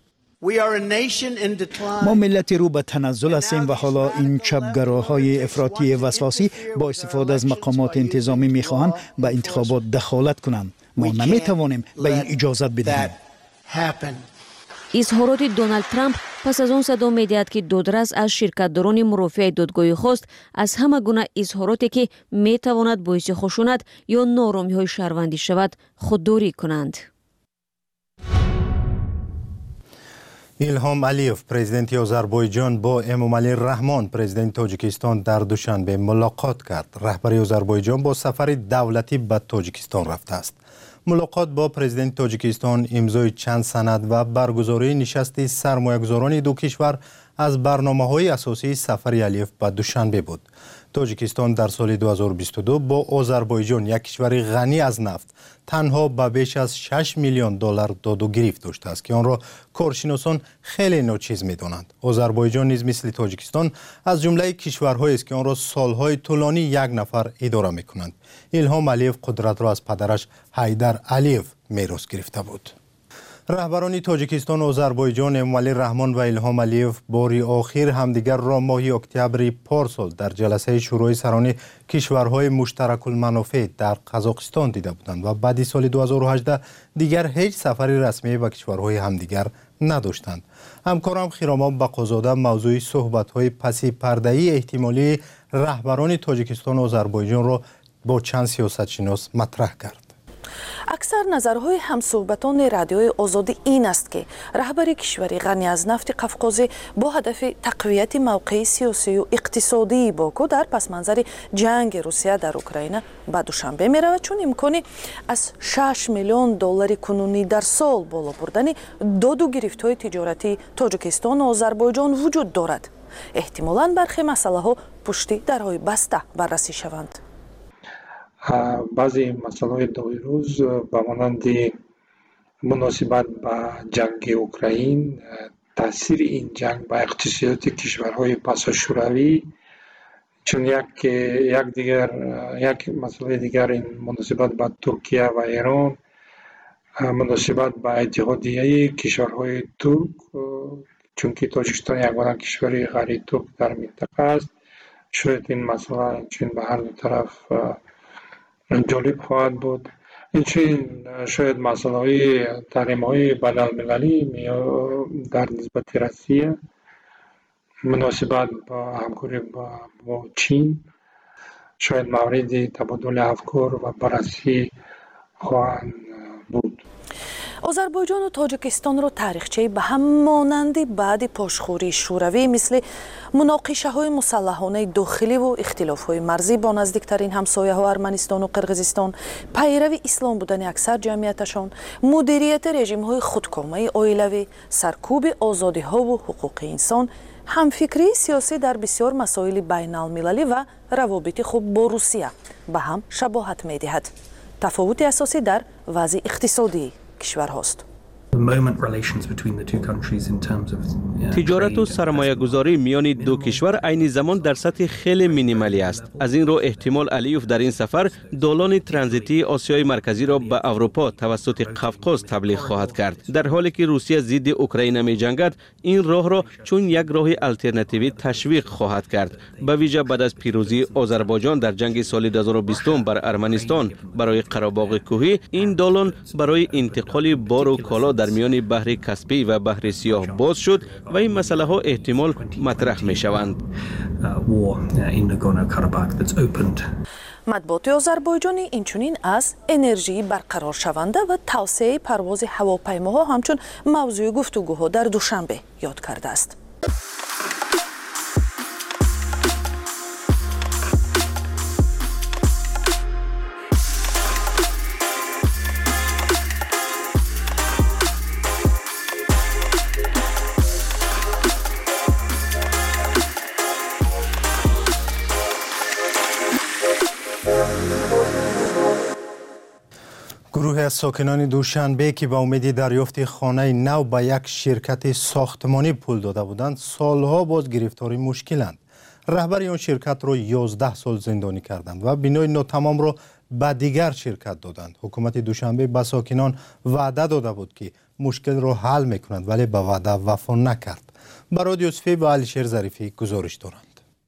ما ملتی رو به تنزل هستیم و حالا این چپگراهای افراطی وسواسی با استفاده از مقامات انتظامی میخواهند به انتخابات دخالت کنند. ما نمیتوانیم به این اجازت بدهیم. اظهارات دونالد ترامپ پس از آن صدا می‌دهد که دادرس از شرکت‌داران مرافع دادگاهی خواست از همه گونه اظهاراتی که میتواند باعث خشونت یا نارامی‌های شهروندی شود خودداری کنند. ایلهام علیف پرزیدنت آذربایجان با امامعلی رحمان پرزیدنت تاجیکستان در دوشنبه ملاقات کرد. رهبر آذربایجان با سفر دولتی به تاجیکستان رفته است. ملاقات با پرزیدنت تاجیکستان امضای چند سند و برگزاری نشست سرمایه‌گذاران دو کشور از برنامه‌های اساسی سفر علیف به دوشنبه بود. تاجیکستان در سال دو هزار و بیست و دو با آذربایجان یک کشور غنی از نفت تنها به بیش از شش میلیون دلار داد و گرفت داشته است که آن را کارشناسان خیلی ناچیز می‌دانند. آذربایجان نیز مثل تاجیکستان از جمله کشورهایی است که آن را سالهای طولانی یک نفر اداره می‌کنند. ایلهام علیف قدرت را از پدرش حیدر علیف میراث گرفته بود. رهبران تاجیکستان و آذربایجان امومالی رحمان و الهام علیف باری آخر همدیگر را ماه اکتبر پارسال در جلسه شورای سران کشورهای مشترک المنافع در قزاقستان دیده بودند و بعد سال دو هزار و هجده دیگر هیچ سفر رسمی به کشورهای همدیگر نداشتند. همکارم خیرامان بقازاده موضوع صحبت‌های پسی پرده‌ای احتمالی رهبران تاجیکستان و آذربایجان را با چند سیاستشناس مطرح کرد. اکثر نظرهای همصحبتان رادیوی آزادی این است که رهبر کشوری غنی از نفت قفقازی با هدف تقویت موقع سیاسی و اقتصادی باکو در پس منظر جنگ روسیه در اوکراین به دوشنبه می رود، چون امکانی از شش میلیون دلار کنونی در سال بالا بردن داد و گرفت های تجارتی تاجیکستان و آذربایجان وجود دارد. احتمالاً برخی مسئله ها پشتی درهای بسته بررسی شوند. بعضی مسائل دوی روز به مانند مناسبت با جنگ اوکراین، تاثیر این جنگ با اقتصادی کشورهای پسا شوروی، چون یک یک دیگر یک مسئله دیگر این مناسبت با ترکیه و ایران، مناسبت با اتحادیه کشورهای ترک، چون که تاجیکستان یگانه کشور غیر ترک در منطقه است، شاید این مسئله چون به هر دو طرف جالب خواهد بود. این شاید مسئله های تحریم های بین المللی در نسبت روسیه، مناسبت با همکاری با, با چین، شاید مورد تبادل افکار و بررسی خواهند بود. آذربایجان و تاجیکستان را تاریخچه به هم مانند بعد پاشخوری شوروی مثل مناقشه های مسلحانه داخلی و اختلاف های مرزی با نزدیکترین همسایه ها ارمنستان و قرقیزستان، پیرو اسلام بودن اکثر جمعیتشان، مدیریت رژیم های خودکامه عائلوی، سرکوب آزادی ها و حقوق انسان، همفکری سیاسی در بسیار مسائل بین المللی و روابط خوب با روسیه به هم شباهت می دهد. تفاوت اساسی در وضع اقتصادی کشور هاست. تجارت و سرمایه گذاری میان دو کشور عین زمان در سطح خیلی مینیمالی است. از این رو احتمال علیوف در این سفر دالان ترانزیتی آسیای مرکزی را به اروپا توسط قفقاز تبلیغ خواهد کرد. در حالی که روسیه ضد اوکراین می جنگد، این راه را چون یک راه الटरनेटिव تشویق خواهد کرد. به ویژه بعد از پیروزی آذربایجان در جنگ سال دو هزار و بیست بر ارمنستان برای قره‌باغ کوهی، این دالان برای انتقال بار و کالا در میان بحر کاسپی و بحر سیاه باز شد و این مسئله ها احتمال مطرح می شوند. مطبوعات آذربایجانی اینچنین از انرژی برقرار شونده و توسعه پرواز هواپیماها همچون موضوع گفتگوها در دوشنبه یاد کرده است. گروه از ساکنان دوشنبه که به امید دریافت خانه نو به یک شرکت ساختمانی پول داده بودند، سالها باز گرفتاری مشکلند. رهبر آن شرکت را یازده سال زندانی کردند و بنای ناتمام را به دیگر شرکت دادند. حکومت دوشنبه به ساکنان وعده داده بود که مشکل را حل میکنند، ولی به وعده وفا نکرد. برای یوسفی و علیشیر ظریفی گزارش دارند.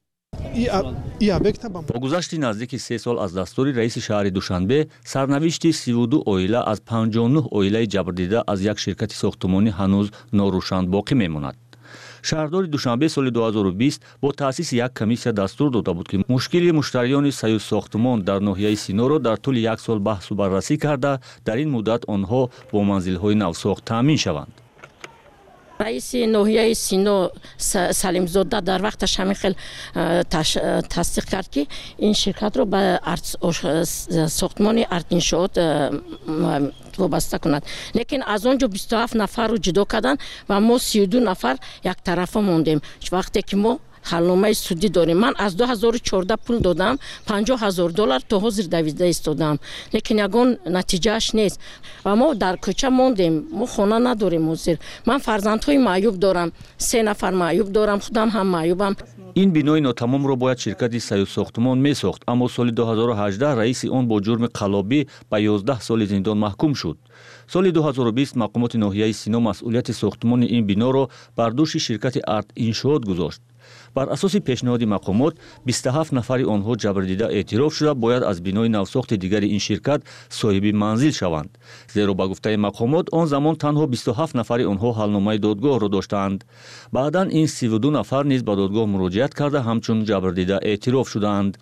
با گذشت نزدیک سه سال از دستور رئیس شهر دوشنبه، سرنوشت سی و دو عائله از پنجاه و نه عائله جبردیده از یک شرکت ساختمانی هنوز ناروشن باقی میماند. شهردار دوشنبه سال دو هزار و بیست با تأسیس یک کمیسیون دستور داده بود که مشکل مشتریان سیوز ساختمان در ناحیه سینا را در طول یک سال بحث و بررسی کرده، در این مدت آنها با منزل‌های نوساخت تامین شوند. رئیس ناحیه سینا سلیم زاده در وقتش همین خیلی تصدیق کرد که این شرکت رو به ساختمان ارتینشات وابسته کند، لیکن از اونجا بیست و هفت نفر رو جدا کردن و ما سی و دو نفر یک طرفه موندیم. وقتی که ما حلنامه سودی داریم، من از دو هزار و چهارده پول دادم، پنجاه هزار دلار تا حاضر دویزده ایستادم، لیکن یگان نتیجهش نیست و ما در کوچه موندیم. ما خانه نداریم حاضر. من فرزندهای معیوب دارم، سه نفر معیوب دارم، خودم هم معیوبم. این بینای ناتمامро باید شرکت سیوساختمان میساخت، اما سال دو هزار و هجده رئیس آن با جرم قلابی به یازده سال زندان محکوم شد. سال دو هزار و بیست مقامات ناحیه سینا مسئولیت ساختمان این بنا را بر دوش شرکت ارت انشاءات گذاشت. بر اساس پیشنهاد مقامات بیست و هفت نفر آنها جبردیده اعتراف شده باید از بنای نوساخت دیگر این شرکت صاحب منزل شوند، زیرا به گفته مقامات آن زمان تنها بیست و هفت نفر آنها حلنامه دادگاه را داشتند. بعدا این سی و دو نفر نیز به دادگاه مراجعت کرده همچون جبردیده اعتراف شدند.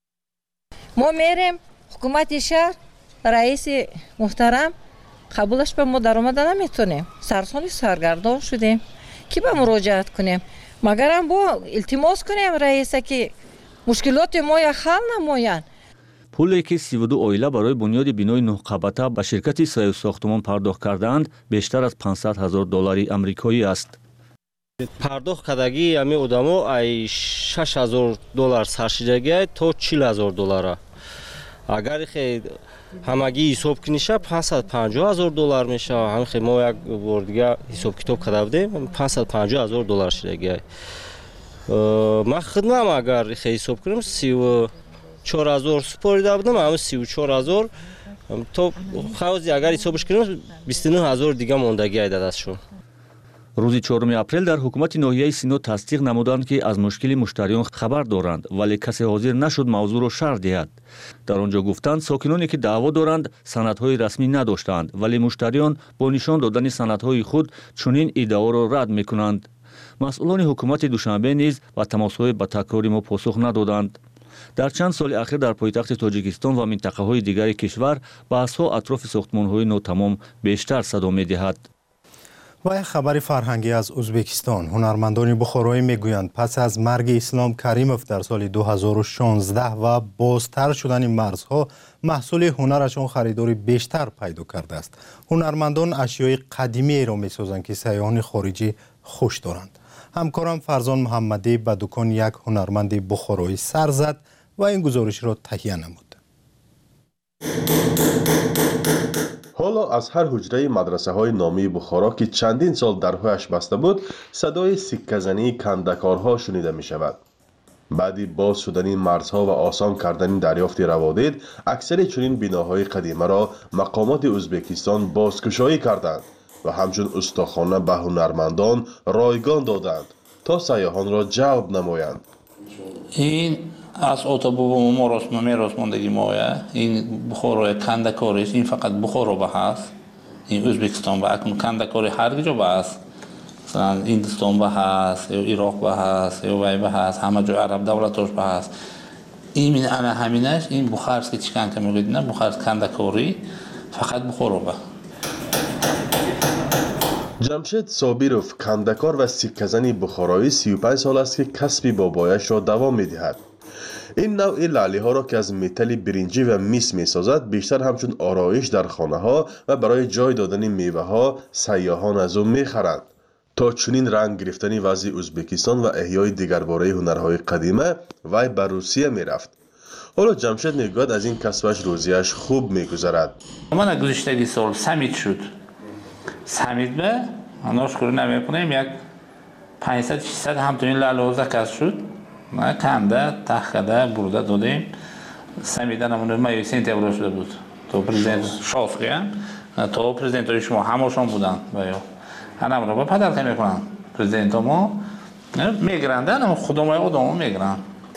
ما میریم حکومت شهر رئیس محترم قبولش به ما در آمده نمیتونیم، سرسانی سرگردان شدیم که به مراجعت کنیم، مگر هم با التماس کنیم رئیسه که مشکلات ما یا حل نمایند. پولی که سی و دو عائله برای بنیاد بنای نه قبطه به شرکت سیوساختمان پرداخت کردند بیشتر از پانصد هزار دلار آمریکایی است. پرداخت کردگی امی آدما ای شش هزار دلار سرشیدگی تا چهل هزار دلار. اگر خیلی همگی حساب کنیشه پانصد و پنجاه هزار دلار میشه. هم خیلی ما یک بار دیگه حساب کتاب کرده بودیم پانصد و پنجاه هزار دلار شدگی. ما خدمم اگر خیلی حساب کنیم سی و چهار هزار سپاریده بودم، همه سی و چهار هزار تو خوازی اگر حسابش کنیم بیست و نه هزار دیگه موندگی ایده دستشون. روز چهارم اپریل در حکومت ناحیه سینا تصدیق نمودند که از مشکل مشتریان خبر دارند، ولی کسی حاضر نشد موضوع را شرح دهد. در آنجا گفتند ساکنانی که دعوا دارند سندهای رسمی نداشتند، ولی مشتریان با نشان دادن سندهای خود چنین ادعا را رد میکنند. مسئولان حکومت دوشنبه نیز با تماس‌های با تکرار ما پاسخ ندادند. در چند سال اخیر در پایتخت تاجیکستان و منطقه‌های دیگر کشور بحث‌ها اطراف ساختمان‌های ناتمام بیشتر صدا می‌دهد. و یک خبر فرهنگی از ازبکستان. هنرمندان بخارایی میگویند پس از مرگ اسلام کریموف در سال دو هزار و شانزده و بازتر شدن مرزها محصول هنرشان خریداری بیشتر پیدا کرده است. هنرمندان اشیای قدیمی را میسازند که سیاحان خارجی خوش دارند. همکارم فرزان محمدی به دکان یک هنرمند بخارایی سر زد و این گزارش را تهیه نمود. حالا از هر حجره مدرسه های نامی بخارا که چندین سال درهایش بسته بود صدای سکه‌زنی کندکارها شنیده می شود. بعدی باز شدن مرزها و آسان کردن دریافت روادید اکثر چنین بناهای قدیمه را مقامات ازبکستان بازگشایی کردند و همچون استاخانه به هنرمندان رایگان دادند تا سیاحان را جلب نمایند. این از اتوبوم ما راست میراث ماندگی مایه، این بخارای کندکاری است. این فقط بخارا به هست، این ازبکستان به اکنون کندکاری هر جا به هست، مثلا هندوستان به هست یا عراق به هست یا وی به هست، همه جای عرب دولتاش به هست. این من انا همینش این بخارست که چیکار که میگید نه بخارست کندکاری فقط بخارا به. جمشید صابیروف کندکار و سکه‌زنی بخارایی سی و پنج سال است که کسب بابایش را دوام می‌دهد. این نوع لعلی ها را که از متل برنجی و میس می سازد بیشتر همچون آرایش در خانه ها و برای جای دادن میوه ها سیاحان از او می خرند. تا چنین رنگ گرفتن وضع ازبکستان و احیای دیگرباره هنرهای قدیمه وی به روسیه می رفت. حالا جمشید میگوید از این کسبش روزیش خوب می گذرد. من گذشته سال سمیت شد. سمیت به اناش کاری نمی کنیم یک پانصد ششصد همتونین لعله کسب شد. ما کنده تخته برده دادیم سمیدن همون مایوی سنتبرو شده بود تو پرزیدنت شافقی هم تو پرزیدنت های شما هماشون بودن بایا هنه همون رو با پدر که میکنن پرزیدنت ما میگرندن اما خودم های آدم میگرن.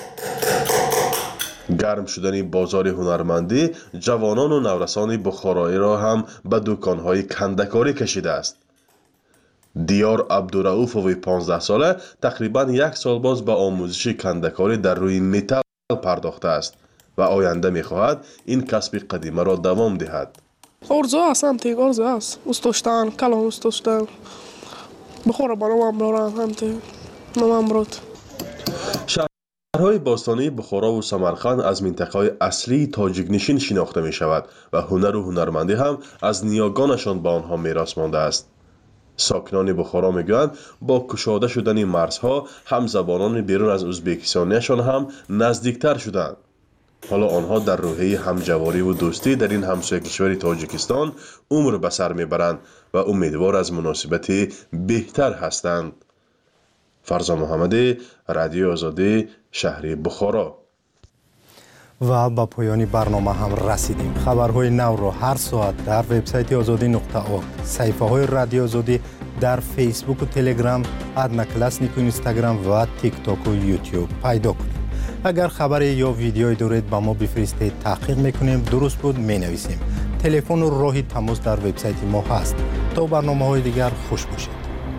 گرم شدن بازار هنرمندی جوانان و نورسان بخارایی را هم به دکانهای کندکاری کشیده است. دیار عبدالرؤوف پانزده ساله تقریبا یک سال باز به آموزش کندکاری در روی متل پرداخته است و آینده می‌خواهد این کسب قدیمه را دوام دهد. آرزو است هم تیگ آرزو است است داشتن کلام است داشتن بخوره با نمام دارن هم تیگ نمام برد. شهرهای باستانی بخارا و سمرقند از منطقه‌های اصلی تاجیک نشین شناخته می شود و هنر و هنرمندی هم از نیاگانشان به آنها میراث مانده است. ساکنان بخارا میگویند با کشاده شدن مرزها هم زبانان بیرون از ازبکستانیشان هم نزدیکتر شدند. حالا آنها در روحیه همجواری و دوستی در این همسایه کشور تاجیکستان عمر به سر میبرند و امیدوار از مناسبتی بهتر هستند. فرزا محمدی، رادیو آزادی، شهر بخارا. و با پایان برنامه هم رسیدیم. خبرهای نو را هر ساعت در وبسایت آزادی نقطه اورگ، صفحه های رادیو آزادی در فیسبوک و تلگرام، ادنا کلاسنیک و اینستاگرام و تیک تاک و یوتیوب پیدا کنید. اگر خبری یا ویدیویی دارید با ما بفرستید، تحقیق میکنیم، درست بود مینویسیم. تلفن و راه تماس در وبسایت ما هست. تا برنامه های دیگر خوش باشید.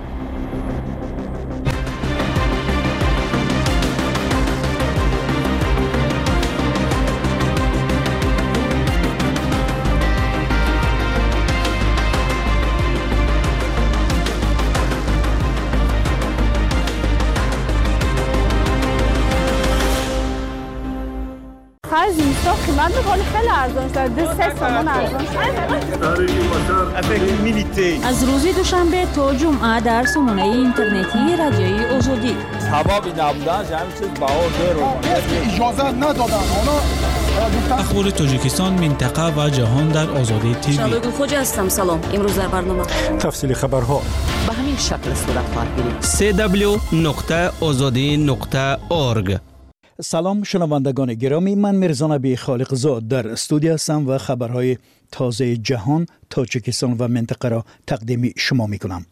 قیمت خیلی خیلی ارزان شده. دو سه سامان ارزان شده. از روز دوشنبه تا جمعه در سامانه اینترنتی رادیوی آزادی. سببی نبودن همین چیز بهار داره. اجازه ندادن اونا. اخبار تاجیکستان، منطقه و جهان در آزادی تیوی. شباب خوجا هستم. سلام. امروز در برنامه تفصیل خبرها به همین شکل صورت خواهد گرفت. سه دبلیو نقطه آزادی نقطه اورگ. سلام شنوندگان گرامی، من میرزا نبی خالق زاد در استودیو هستم و خبرهای تازه جهان، تاجیکستان و منطقه را تقدیم شما میکنم.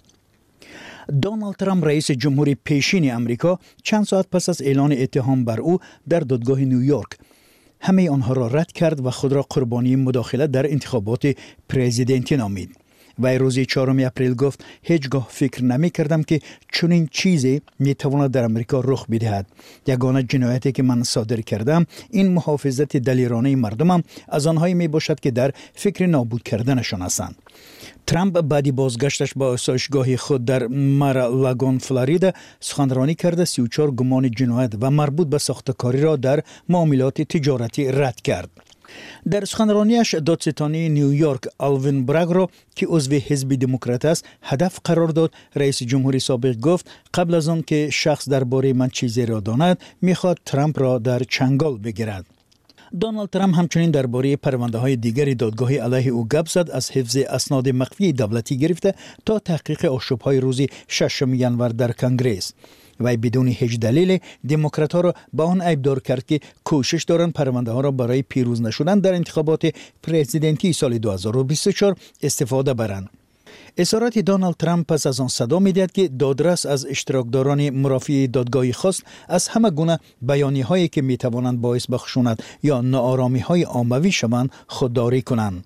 دونالد ترامپ رئیس جمهوری پیشین امریکا چند ساعت پس از اعلان اتهام بر او در دادگاه نیویورک همه آنها را رد کرد و خود را قربانی مداخله در انتخابات پرزیدنتی نامید. و روز چهارم اپریل گفت هیچگاه فکر نمی کردم که چنین چیزی می تواند در امریکا رخ بدهد. یگانه جنایتی که من صادر کردم این محافظت دلیرانه مردمم از آنهایی می باشد که در فکر نابود کردنشان هستند. ترامپ بعدی بازگشتش با آسایشگاه خود در مار-ا-لاگون فلوریدا سخنرانی کرده سی و چهار گمان جنایت و مربوط به ساختکاری را در معاملات تجارتی رد کرد. در سخنرانیش دادستانی نیویورک آلوین براگ را که عضو حزب دموکرات است هدف قرار داد. رئیس جمهوری سابق گفت قبل از آن که شخص درباره من چیزی را داند میخواد ترامپ را در چنگال بگیرد. دونالد ترامپ همچنین درباره پرونده‌های دیگری دادگاهی علیه او گپ زد، از حفظ اسناد مخفی دولتی گرفته تا تحقیق آشوب‌های روز ششم ژانویه در کنگره. و بدون هیچ دلیل دموکرات‌ها را با آن عیبدار کرد که کوشش دارند پرونده‌ها را برای پیروز نشدن در انتخابات پرزیدنتی سال دو هزار و بیست و چهار استفاده برند. اظهارات دونالد ترامپ پس از آن صدا می‌دهد که دادرس از اشتراکداران مرافعه دادگاهی خواست از همه گونه بیانیه‌هایی که می‌توانند باعث به خشونت یا ناآرامی‌های عاموی شوند خودداری کنند.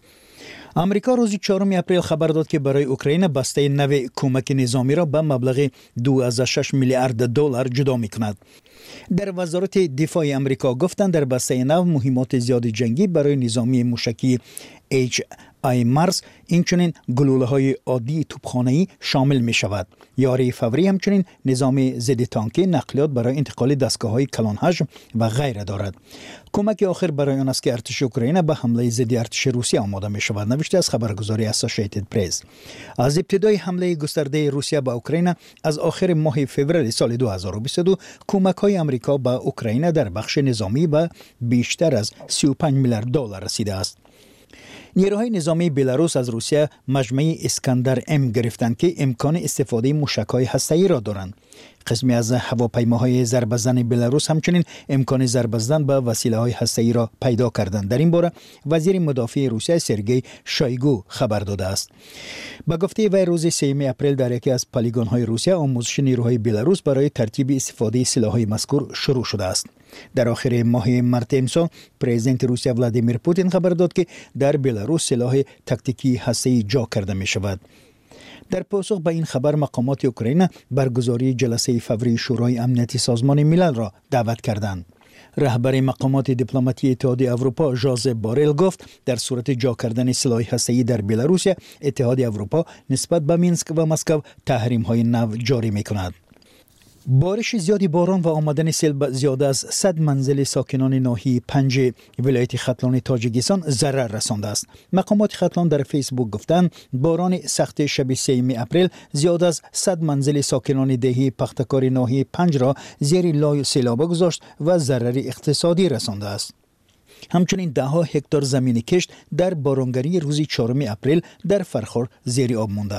امریکا روز چهارم اپریل خبر داد که برای اوکراین بسته نو کمک نظامی را به مبلغ دو کماه شش میلیارد دلار جدا می‌کند. در وزارت دفاع امریکا گفتند در بسته نو مهمات زیاد جنگی برای نظامی موشکی اچ آی مارس اینچنین گلوله‌های عادی توپخانه‌ای شامل می‌شود. یاری فوری همچنین نظام ضد تانکی نقلیات برای انتقال دستگاه‌های کلان حجم و غیره دارد. کمک آخر برای آن است که ارتش اوکراین به حمله ضد ارتش روسیه آماده می‌شود، نوشته از خبرگزاری اسوسییتد پرس. از ابتدای حمله گسترده روسیه به اوکراین از آخر ماه فوریه سال دو هزار و بیست و دو کمک‌های آمریکا به اوکراین در بخش نظامی به بیشتر از سی و پنج میلیارد دلار رسیده است. نیروهای نظامی بلاروس از روسیه مجمع اسکندر ام گرفتند که امکان استفاده موشک‌های هسته‌ای را دارند. قسمی از هواپیماهای ضربه‌زن بلاروس همچنین امکان ضربه زدن به وسیله‌های هسته‌ای را پیدا کردند. در این باره وزیر مدافع روسیه سرگئی شایگو خبر داده است. با گفته وی روز سوم اپریل در یکی از پلیگون‌های روسیه آموزش نیروهای بلاروس برای ترتیب استفاده سلاح‌های مذکور شروع شده است. در آخر ماه مارس امسال پرزیدنت روسیه ولادیمیر پوتین خبر داد که در بلاروس سلاح تاکتیکی هسته‌ای جا کرده می شود. در پاسخ به این خبر مقامات اوکراین برگزاری جلسه فوری شورای امنیتی سازمان ملل را دعوت کردند. رهبر مقامات دیپلماتی اتحادیه اروپا ژوزپ بارل گفت در صورت جا کردن سلاح هسته‌ای در بلاروس اتحادیه اروپا نسبت به مینسک و مسکو تحریم‌های نو جاری می‌کند. بارش زیادی باران و آمدن سیل به زیاده از صد منزل ساکنان ناحیه پنج ولایت ختلان تاجیکستان ضرر رسانده است. مقامات ختلان در فیسبوک گفتند باران سخت شب سوم اپریل زیاد از صد منزل ساکنان دهه پختکار ناحیه پنج را زیر لای سیلاب گذاشت و ضرر اقتصادی رسانده است. همچنین ده ها هکتار زمین کشت در بارانگری روز چهارم اپریل در فرخار زیر آب مانده است.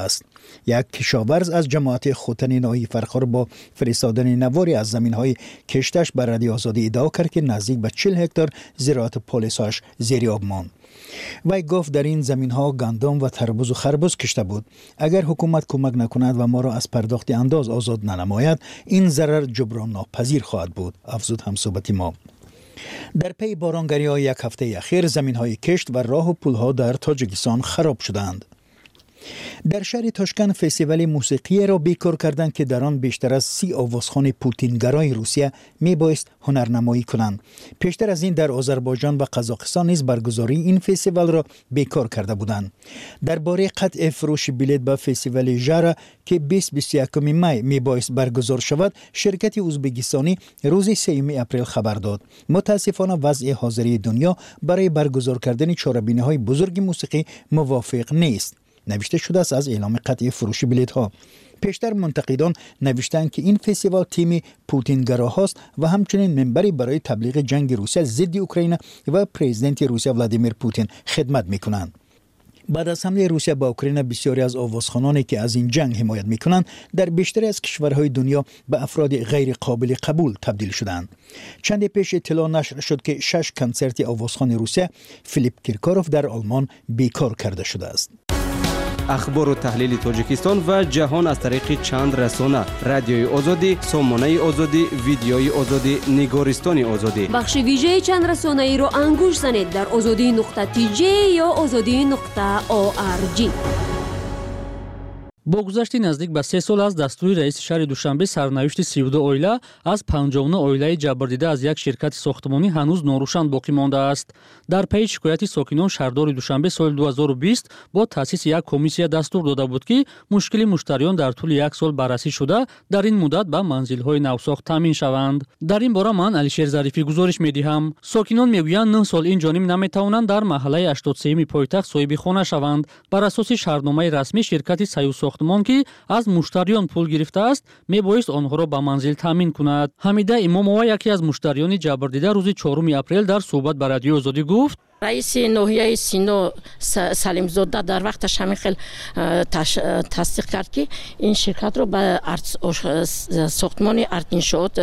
یک کشاورز از جماعت خوتن ناحیه فرخار با فرستادن نواری از زمین‌های کشتش بر رادیو آزادی ادعا کرد که نزدیک به چهل هکتار زراعت پالیساش زیر آب ماند. وی گفت در این زمین‌ها گندم و تربوز و خربوز کشته بود. اگر حکومت کمک نکند و ما را از پرداخت انداز آزاد ننماید، این ضرر جبران ناپذیر خواهد بود، افزود همصحبت ما. در پی بارانگری‌های یک هفته اخیر زمین‌های کشت و راه و پل‌ها در تاجیکستان خراب شدند. در شهر تاشکند فستیوال موسیقی را بیکار کردند که در آن بیشتر از سی آوازخوان پوتینگرای روسیه میبایست هنرنمایی کنند. پیشتر از این در آذربایجان و قزاقستان نیز برگزاری این فستیوال را بیکار کرده بودند. درباره قطع فروش بلیط به فستیوال ژارا که بیست و بیست و یک می میبایست برگزار شود، شرکت ازبکستانی روز سوم اپریل خبر داد. متاسفانه وضع حاضری دنیا برای برگزار کردن چهاربینی‌های بزرگ موسیقی موافق نیست. نوشته شده است از اعلام قطعی فروش بلیط ها. پیشتر منتقدان نوشتند که این فستیوال تیم پوتینگراهاست و همچنین منبری برای تبلیغ جنگ روسیه ضد اوکراین و پرزیدنت روسیه ولادیمیر پوتین خدمت میکنند. بعد از حمله روسیه به اوکراین، بسیاری از آوازخوانانی که از این جنگ حمایت میکنند در بیشتری از کشورهای دنیا به افراد غیر قابل قبول تبدیل شدند. چند پیش اطلاع نشر شد که شش کنسرت آوازخوان روسیه فیلیپ کیرکاروف در آلمان بیکار کرده شده است. اخبار و تحلیل تاجیکستان و جهان از طریق چند رسانه: رادیوی آزادی، سامانه آزادی، ویدیوی آزادی، نگارستان آزادی. بخش ویژه چند رسانه ای رو انگوش زنید در آزادی نقطه تی جی یا آزادی نقطه او آر جی. با گذشت نزدیک به سه سال از دستور رئیس شهر دوشنبه، سرنوشت سی و دو oila از پنجاه و نه oilای جبردیده از یک شرکت ساختمانی هنوز ناروشن باقی مانده است. در پی شکایت ساکنان، شهردار دوشنبه سال دو هزار و بیست با تأسیس یک کمیسیون دستور داده بود که مشکل مشتریان در طول یک سال بررسی شده در این مدت به منزل‌های نوساخت تامین شوند. در این باره من علیشیر ظریفی گزارش می‌دهم. ساکنان میگویند نه سال این جانب نمی‌توانند در محله هشتاد و سه پایتخت صاحب خانه شوند. بر اساس شهرنامه رسمی شرکت سایو ساختمان که از مشتریان پول گرفته است، میبایست آنها را به منزل تامین کند. حمیده امامова یکی از مشتریان جبردیده روز چهارم اپریل در صحبت با رادیو آزادی گفت: رئیس ناحیه سینو سلیم زاده در وقتش همین خیلی تصدیق کرد که این شرکت رو به ساختمان ارتینشات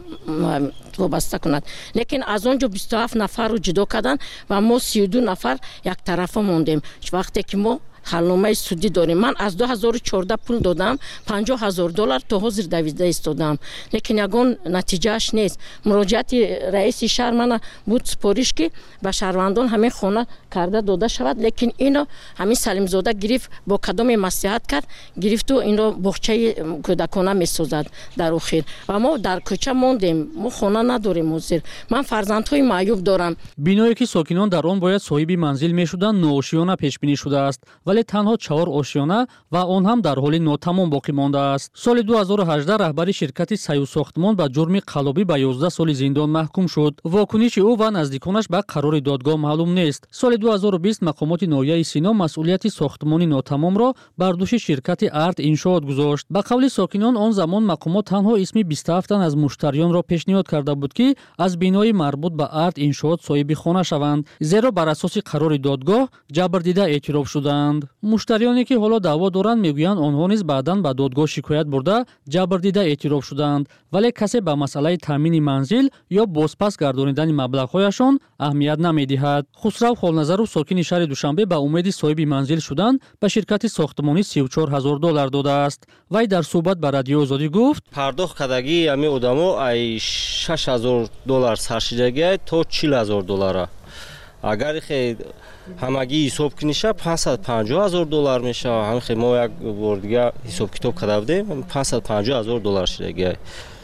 وابسته کند. لیکن از اونجا بیست و هفت نفر رو جدا کردن و ما سی و دو نفر یک طرفه موندیم. وقتی که ما حلنامه سودی داریم، من از دو هزار و چهارده پول دادم، پنجاه هزار دلار تا حاضر دویزده استادم، لیکن یگان نتیجهش نیست. مراجعت رئیس شهر من بود سپارش که به شهروندان همین خانه کرده داده شود، لیکن اینو همین سلیم زاده گرفت، با کدام مصلحت کرد گرفت و اینو باغچه کودکانه میسازد در اخیر و ما در کوچه موندیم، ما خانه نداریم. حاضر من فرزندهای معیوب دارم. بینایی که ساکنان در آن باید صاحب منزل میشدند نوآشیانه پیش بینی شده است، ولی تنها چهار آشیانه و آن هم در حال ناتمام باقی مانده است. سال دو هزار و هجده رهبر شرکت سایو ساختمان به جرم قلابی به یازده سال زندان محکوم شد. واکنش او و نزدیکانش به قرار دادگاه معلوم نیست. سال دو هزار و بیست مقامات ناحیه سینا مسئولیت ساختمان ناتمام را بر دوش شرکت ارت انشاءات گذاشت. به قول ساکنان آن زمان مقامات تنها اسم بیست و هفت تن از مشتریان را پیشنهاد کرده بود که از بینای مربوط به ارت انشاءات صاحب خانه شوند، زیرا بر اساس قرار دادگاه جبردیده اعتراف شدند. مشتریانی که حالا دعوا دارند میگویند آنها نیز بعداً به دادگاه شکایت برده جبردیده اعتراف شدند، ولی کسی به مسئله تامین منزل یا بازپس گردانیدن مبلغ‌هایشان اهمیت نمیدهد. خسرو خالنظرو ساکن شهر دوشنبه به امید صاحب منزل شدن به شرکت ساختمانی سی و چهار هزار دلار داده است. وی در صحبت با رادیو آزادی گفت: پرداخت کردگی امی آدمو ای شش هزار دلار سرشیدگی تا چهل هزار دلار. اگر خیلی همگی حساب کنیشه پانصد و پنجاه هزار دلار میشه. همین خیلی ما یک بار دیگه حساب کتاب کرده بودیم، پانصد و پنجاه هزار دلار شده.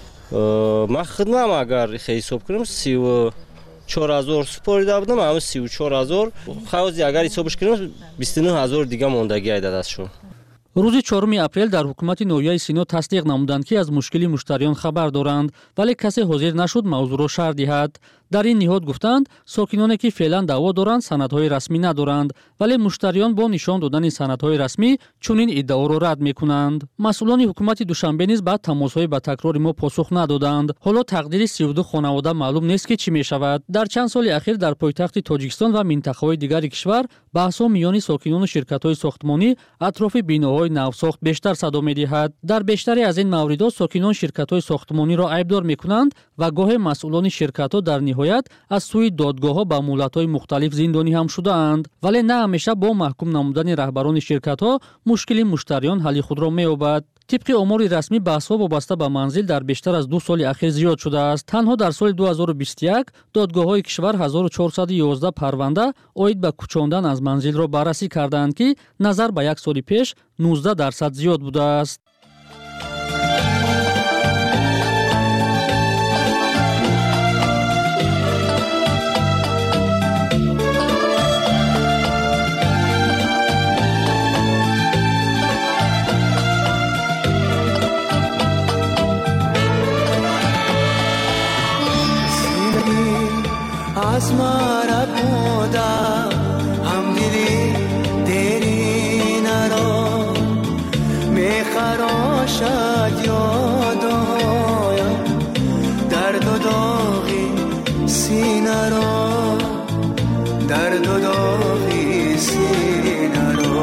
ما خدمت اگر خیلی حساب کنیم سی و چهار هزار سپاریده بودم، همه سی و چهار هزار خواهد اگر حسابش کنیم بیست و نه هزار دیگه موندگی ایده دستشون. روز چهارم اپریل در حکومت ناحیه سینا تصدیق نمودند که از مشکلی مشتریان خبر دارند، ولی کسی حاضر نشد موضوع را شرح دهد. дар ин ниҳод гуфтанд сокиноне ки феълан даъво доранд санадҳои расмӣ надоранд, вале муштариён бо нишон додани санадҳои расмӣ чунин иддаоро рад мекунанд. масъулони ҳукумати Душанбе низ ба тамосҳои ба такрори мо посух надоданд. ҳоло тақдири си و دو хонавода маълум нест ки чӣ мешавад. дар чанд соли ахир дар пойтахти Тоҷикистон ва минтақаҳои дигари кишвар баҳсҳо миёни сокинону ширкатҳои сохтмонӣ атрофи биноҳои навсохт бештар садо медиҳад. дар бештаре аз ин мавридҳо сокинон ширкатҳои сохтмониро айбдор мекунанд ва гоҳе масъулони ширкатҳо дар ниҳоят аз сӯи додгоҳҳо ба муҳлатҳои мухталиф зиндонӣ ҳам шудаанд. вале на ҳамеша бо маҳкум намудани раҳбарони ширкатҳо мушкили муштариён ҳалли худро меёбад. тибқи омори расмӣ баҳсҳо вобаста ба манзил дар бештар аз ду соли ахир зиёд шудааст. танҳо дар соли ду ҳазору бисту як додгоҳҳои кишвар ҳазору чорсаду ёздаҳ парванда оид ба кӯчондан аз манзилро баррасӣ карданд ки назар ба як соли пеш нуздаҳ дарсад зиёд будааст. از مرا بودا هم دیدی دیری نرا میخراشد یادایم درد و داغی سینه را درد و داغی سینه را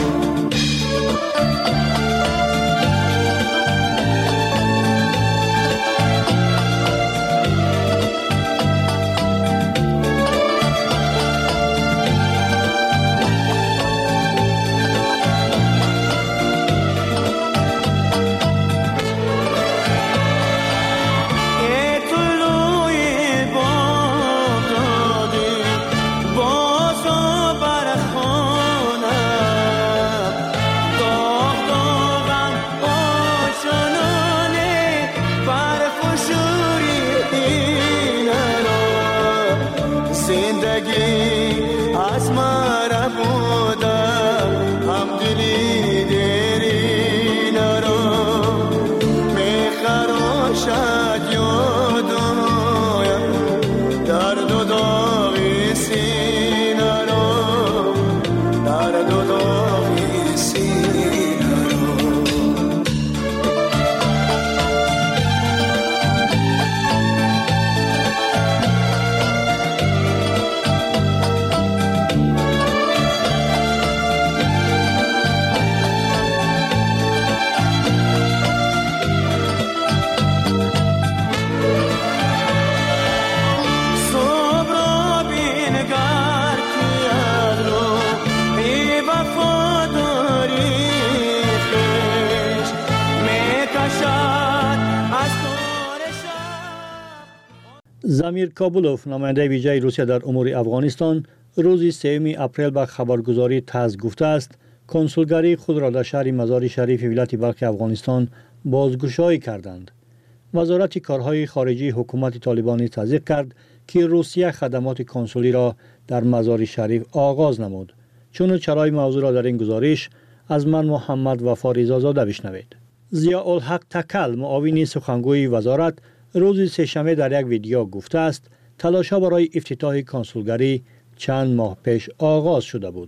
замир Кобулов, намояндаи виҷаи Русия дар умури Афғонистон, рӯзи сеюми апрел ба хабаргузории ТАСС гуфтааст, консулгарии худро дар шаҳри Мазори Шарифи вилояти Балхи Афғонистон бозгушоӣ карданд. вазорати корҳои хориҷии ҳукумати Толибон низ таздиқ кард, ки Русия хадамоти консулиро дар Мазори Шариф оғоз намуд. чунучарои мавзӯъро дар ин гузориш аз ман Муҳаммад Вафо Ризозода бишнавед. Зиёулҳақ Такал, муовини сухангӯи вазорат, рӯзи сешанбе дар як видео гуфтааст, талошҳо барои ифтитоҳи консулгарӣ чанд моҳ пеш оғоз шуда буд.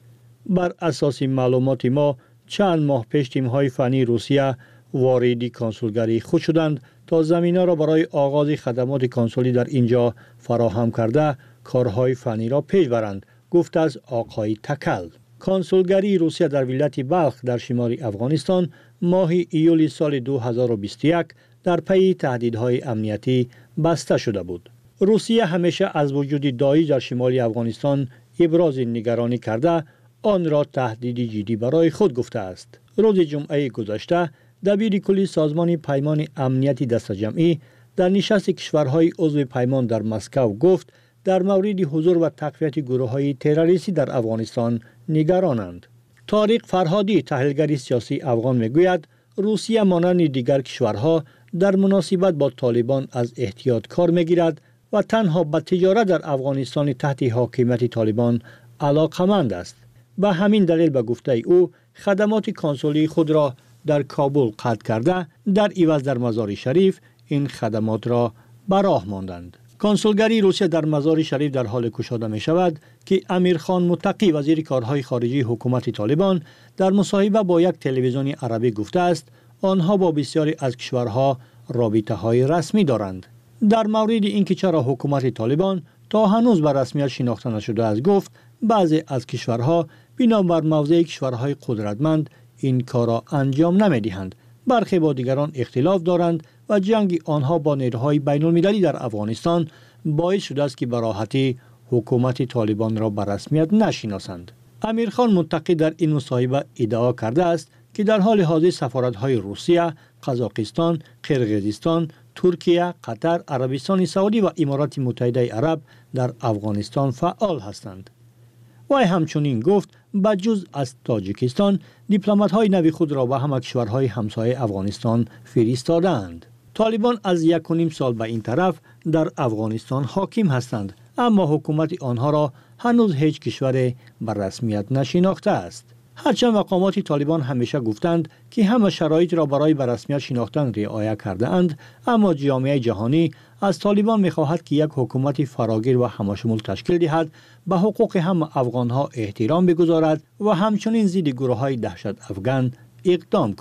бар асоси маълумоти мо, чанд моҳ пеш тимҳои фании Русия вориди консулгарии худ шуданд то заминаро барои оғози хадамоти консулӣ дар ин ҷо фароҳам карда, корҳои фаниро пеш баранд, гуфтааст оқои Такал. консулгарии Русия дар вилояти Балх дар шимоли Афғонистон моҳи июли соли ду ҳазору бисту як дар пайи таҳдидҳои амниятӣ баста шуда буд. Русия ҳамеша аз вуҷуди доиш дар шимоли Афғонистон ибрози нигаронӣ карда, онро таҳдиди ҷиддӣ барои худ гуфтааст. рӯзи ҷумъаи гузашта дабири кулли созмони паймони амнияти дастаҷамъӣ дар нишасти кишварҳои узви паймон дар Москав гуфт, дар мавриди ҳузур ва тақвияти гурӯҳҳои террористӣ дар Афғонистон нигаронанд. ториқ Фарҳодӣ, таҳлилгари сиёсии афғон мегӯяд, Русия монанди дигар кишварҳо дар муносибат бо Толибон аз эҳтиёт кор мегирад ва танҳо ба тиҷорат дар Афғонистони таҳти ҳокимияти Толибон алоқаманд аст. ба ҳамин далел ба гуфтаи ӯ хадамоти консулии худро дар Кобул қатъ карда, дар иваз дар Мазори Шариф ин хадамотро ба роҳ монданд. کنسولگری روسیه در مزار شریف در حال گشاده می شود که امیرخان متقی وزیر کارهای خارجی حکومت طالبان در مصاحبه با یک تلویزیون عربی گفته است آنها با بسیاری از کشورها رابطه های رسمی دارند. در مورد اینکه چرا حکومت طالبان تا هنوز به رسمیت شناخته نشده است گفت بعضی از کشورها بنابر موضع کشورهای قدرتمند این کار را انجام نمیدهند. برخی با دیگران اختلاف دارند و جنگ آنها با نیروهای بین المللی در افغانستان باعث شده است که به راحتی حکومت طالبان را به رسمیت نشناسند. امیرخان متقی در این مصاحبه ادعا کرده است که در حال حاضر سفارت‌های روسیه، قزاقستان، قرقیزستان، ترکیه، قطر، عربستان سعودی و امارات متحده عرب در افغانستان فعال هستند. وی همچنین گفت بجز از تاجیکستان دیپلمات‌های نوی خود را به همه کشورهای همسایه افغانستان فرستادند. طالبان از یک و نیم سال به این طرف در افغانستان حاکم هستند، اما حکومت آنها را هنوز هیچ کشور به رسمیت نشناخته است. هرچند مقامات طالبان همیشه گفتند که همه شرایط را برای به رسمیت شناختن رعایت کرده اند، اما جامعه جهانی از طالبان می‌خواهد که یک حکومت فراگیر و همشمول تشکیل دهد، به حقوق همه افغان‌ها احترام بگذارد و همچنین ضد گروه‌های دهشت افغان اقدام کند.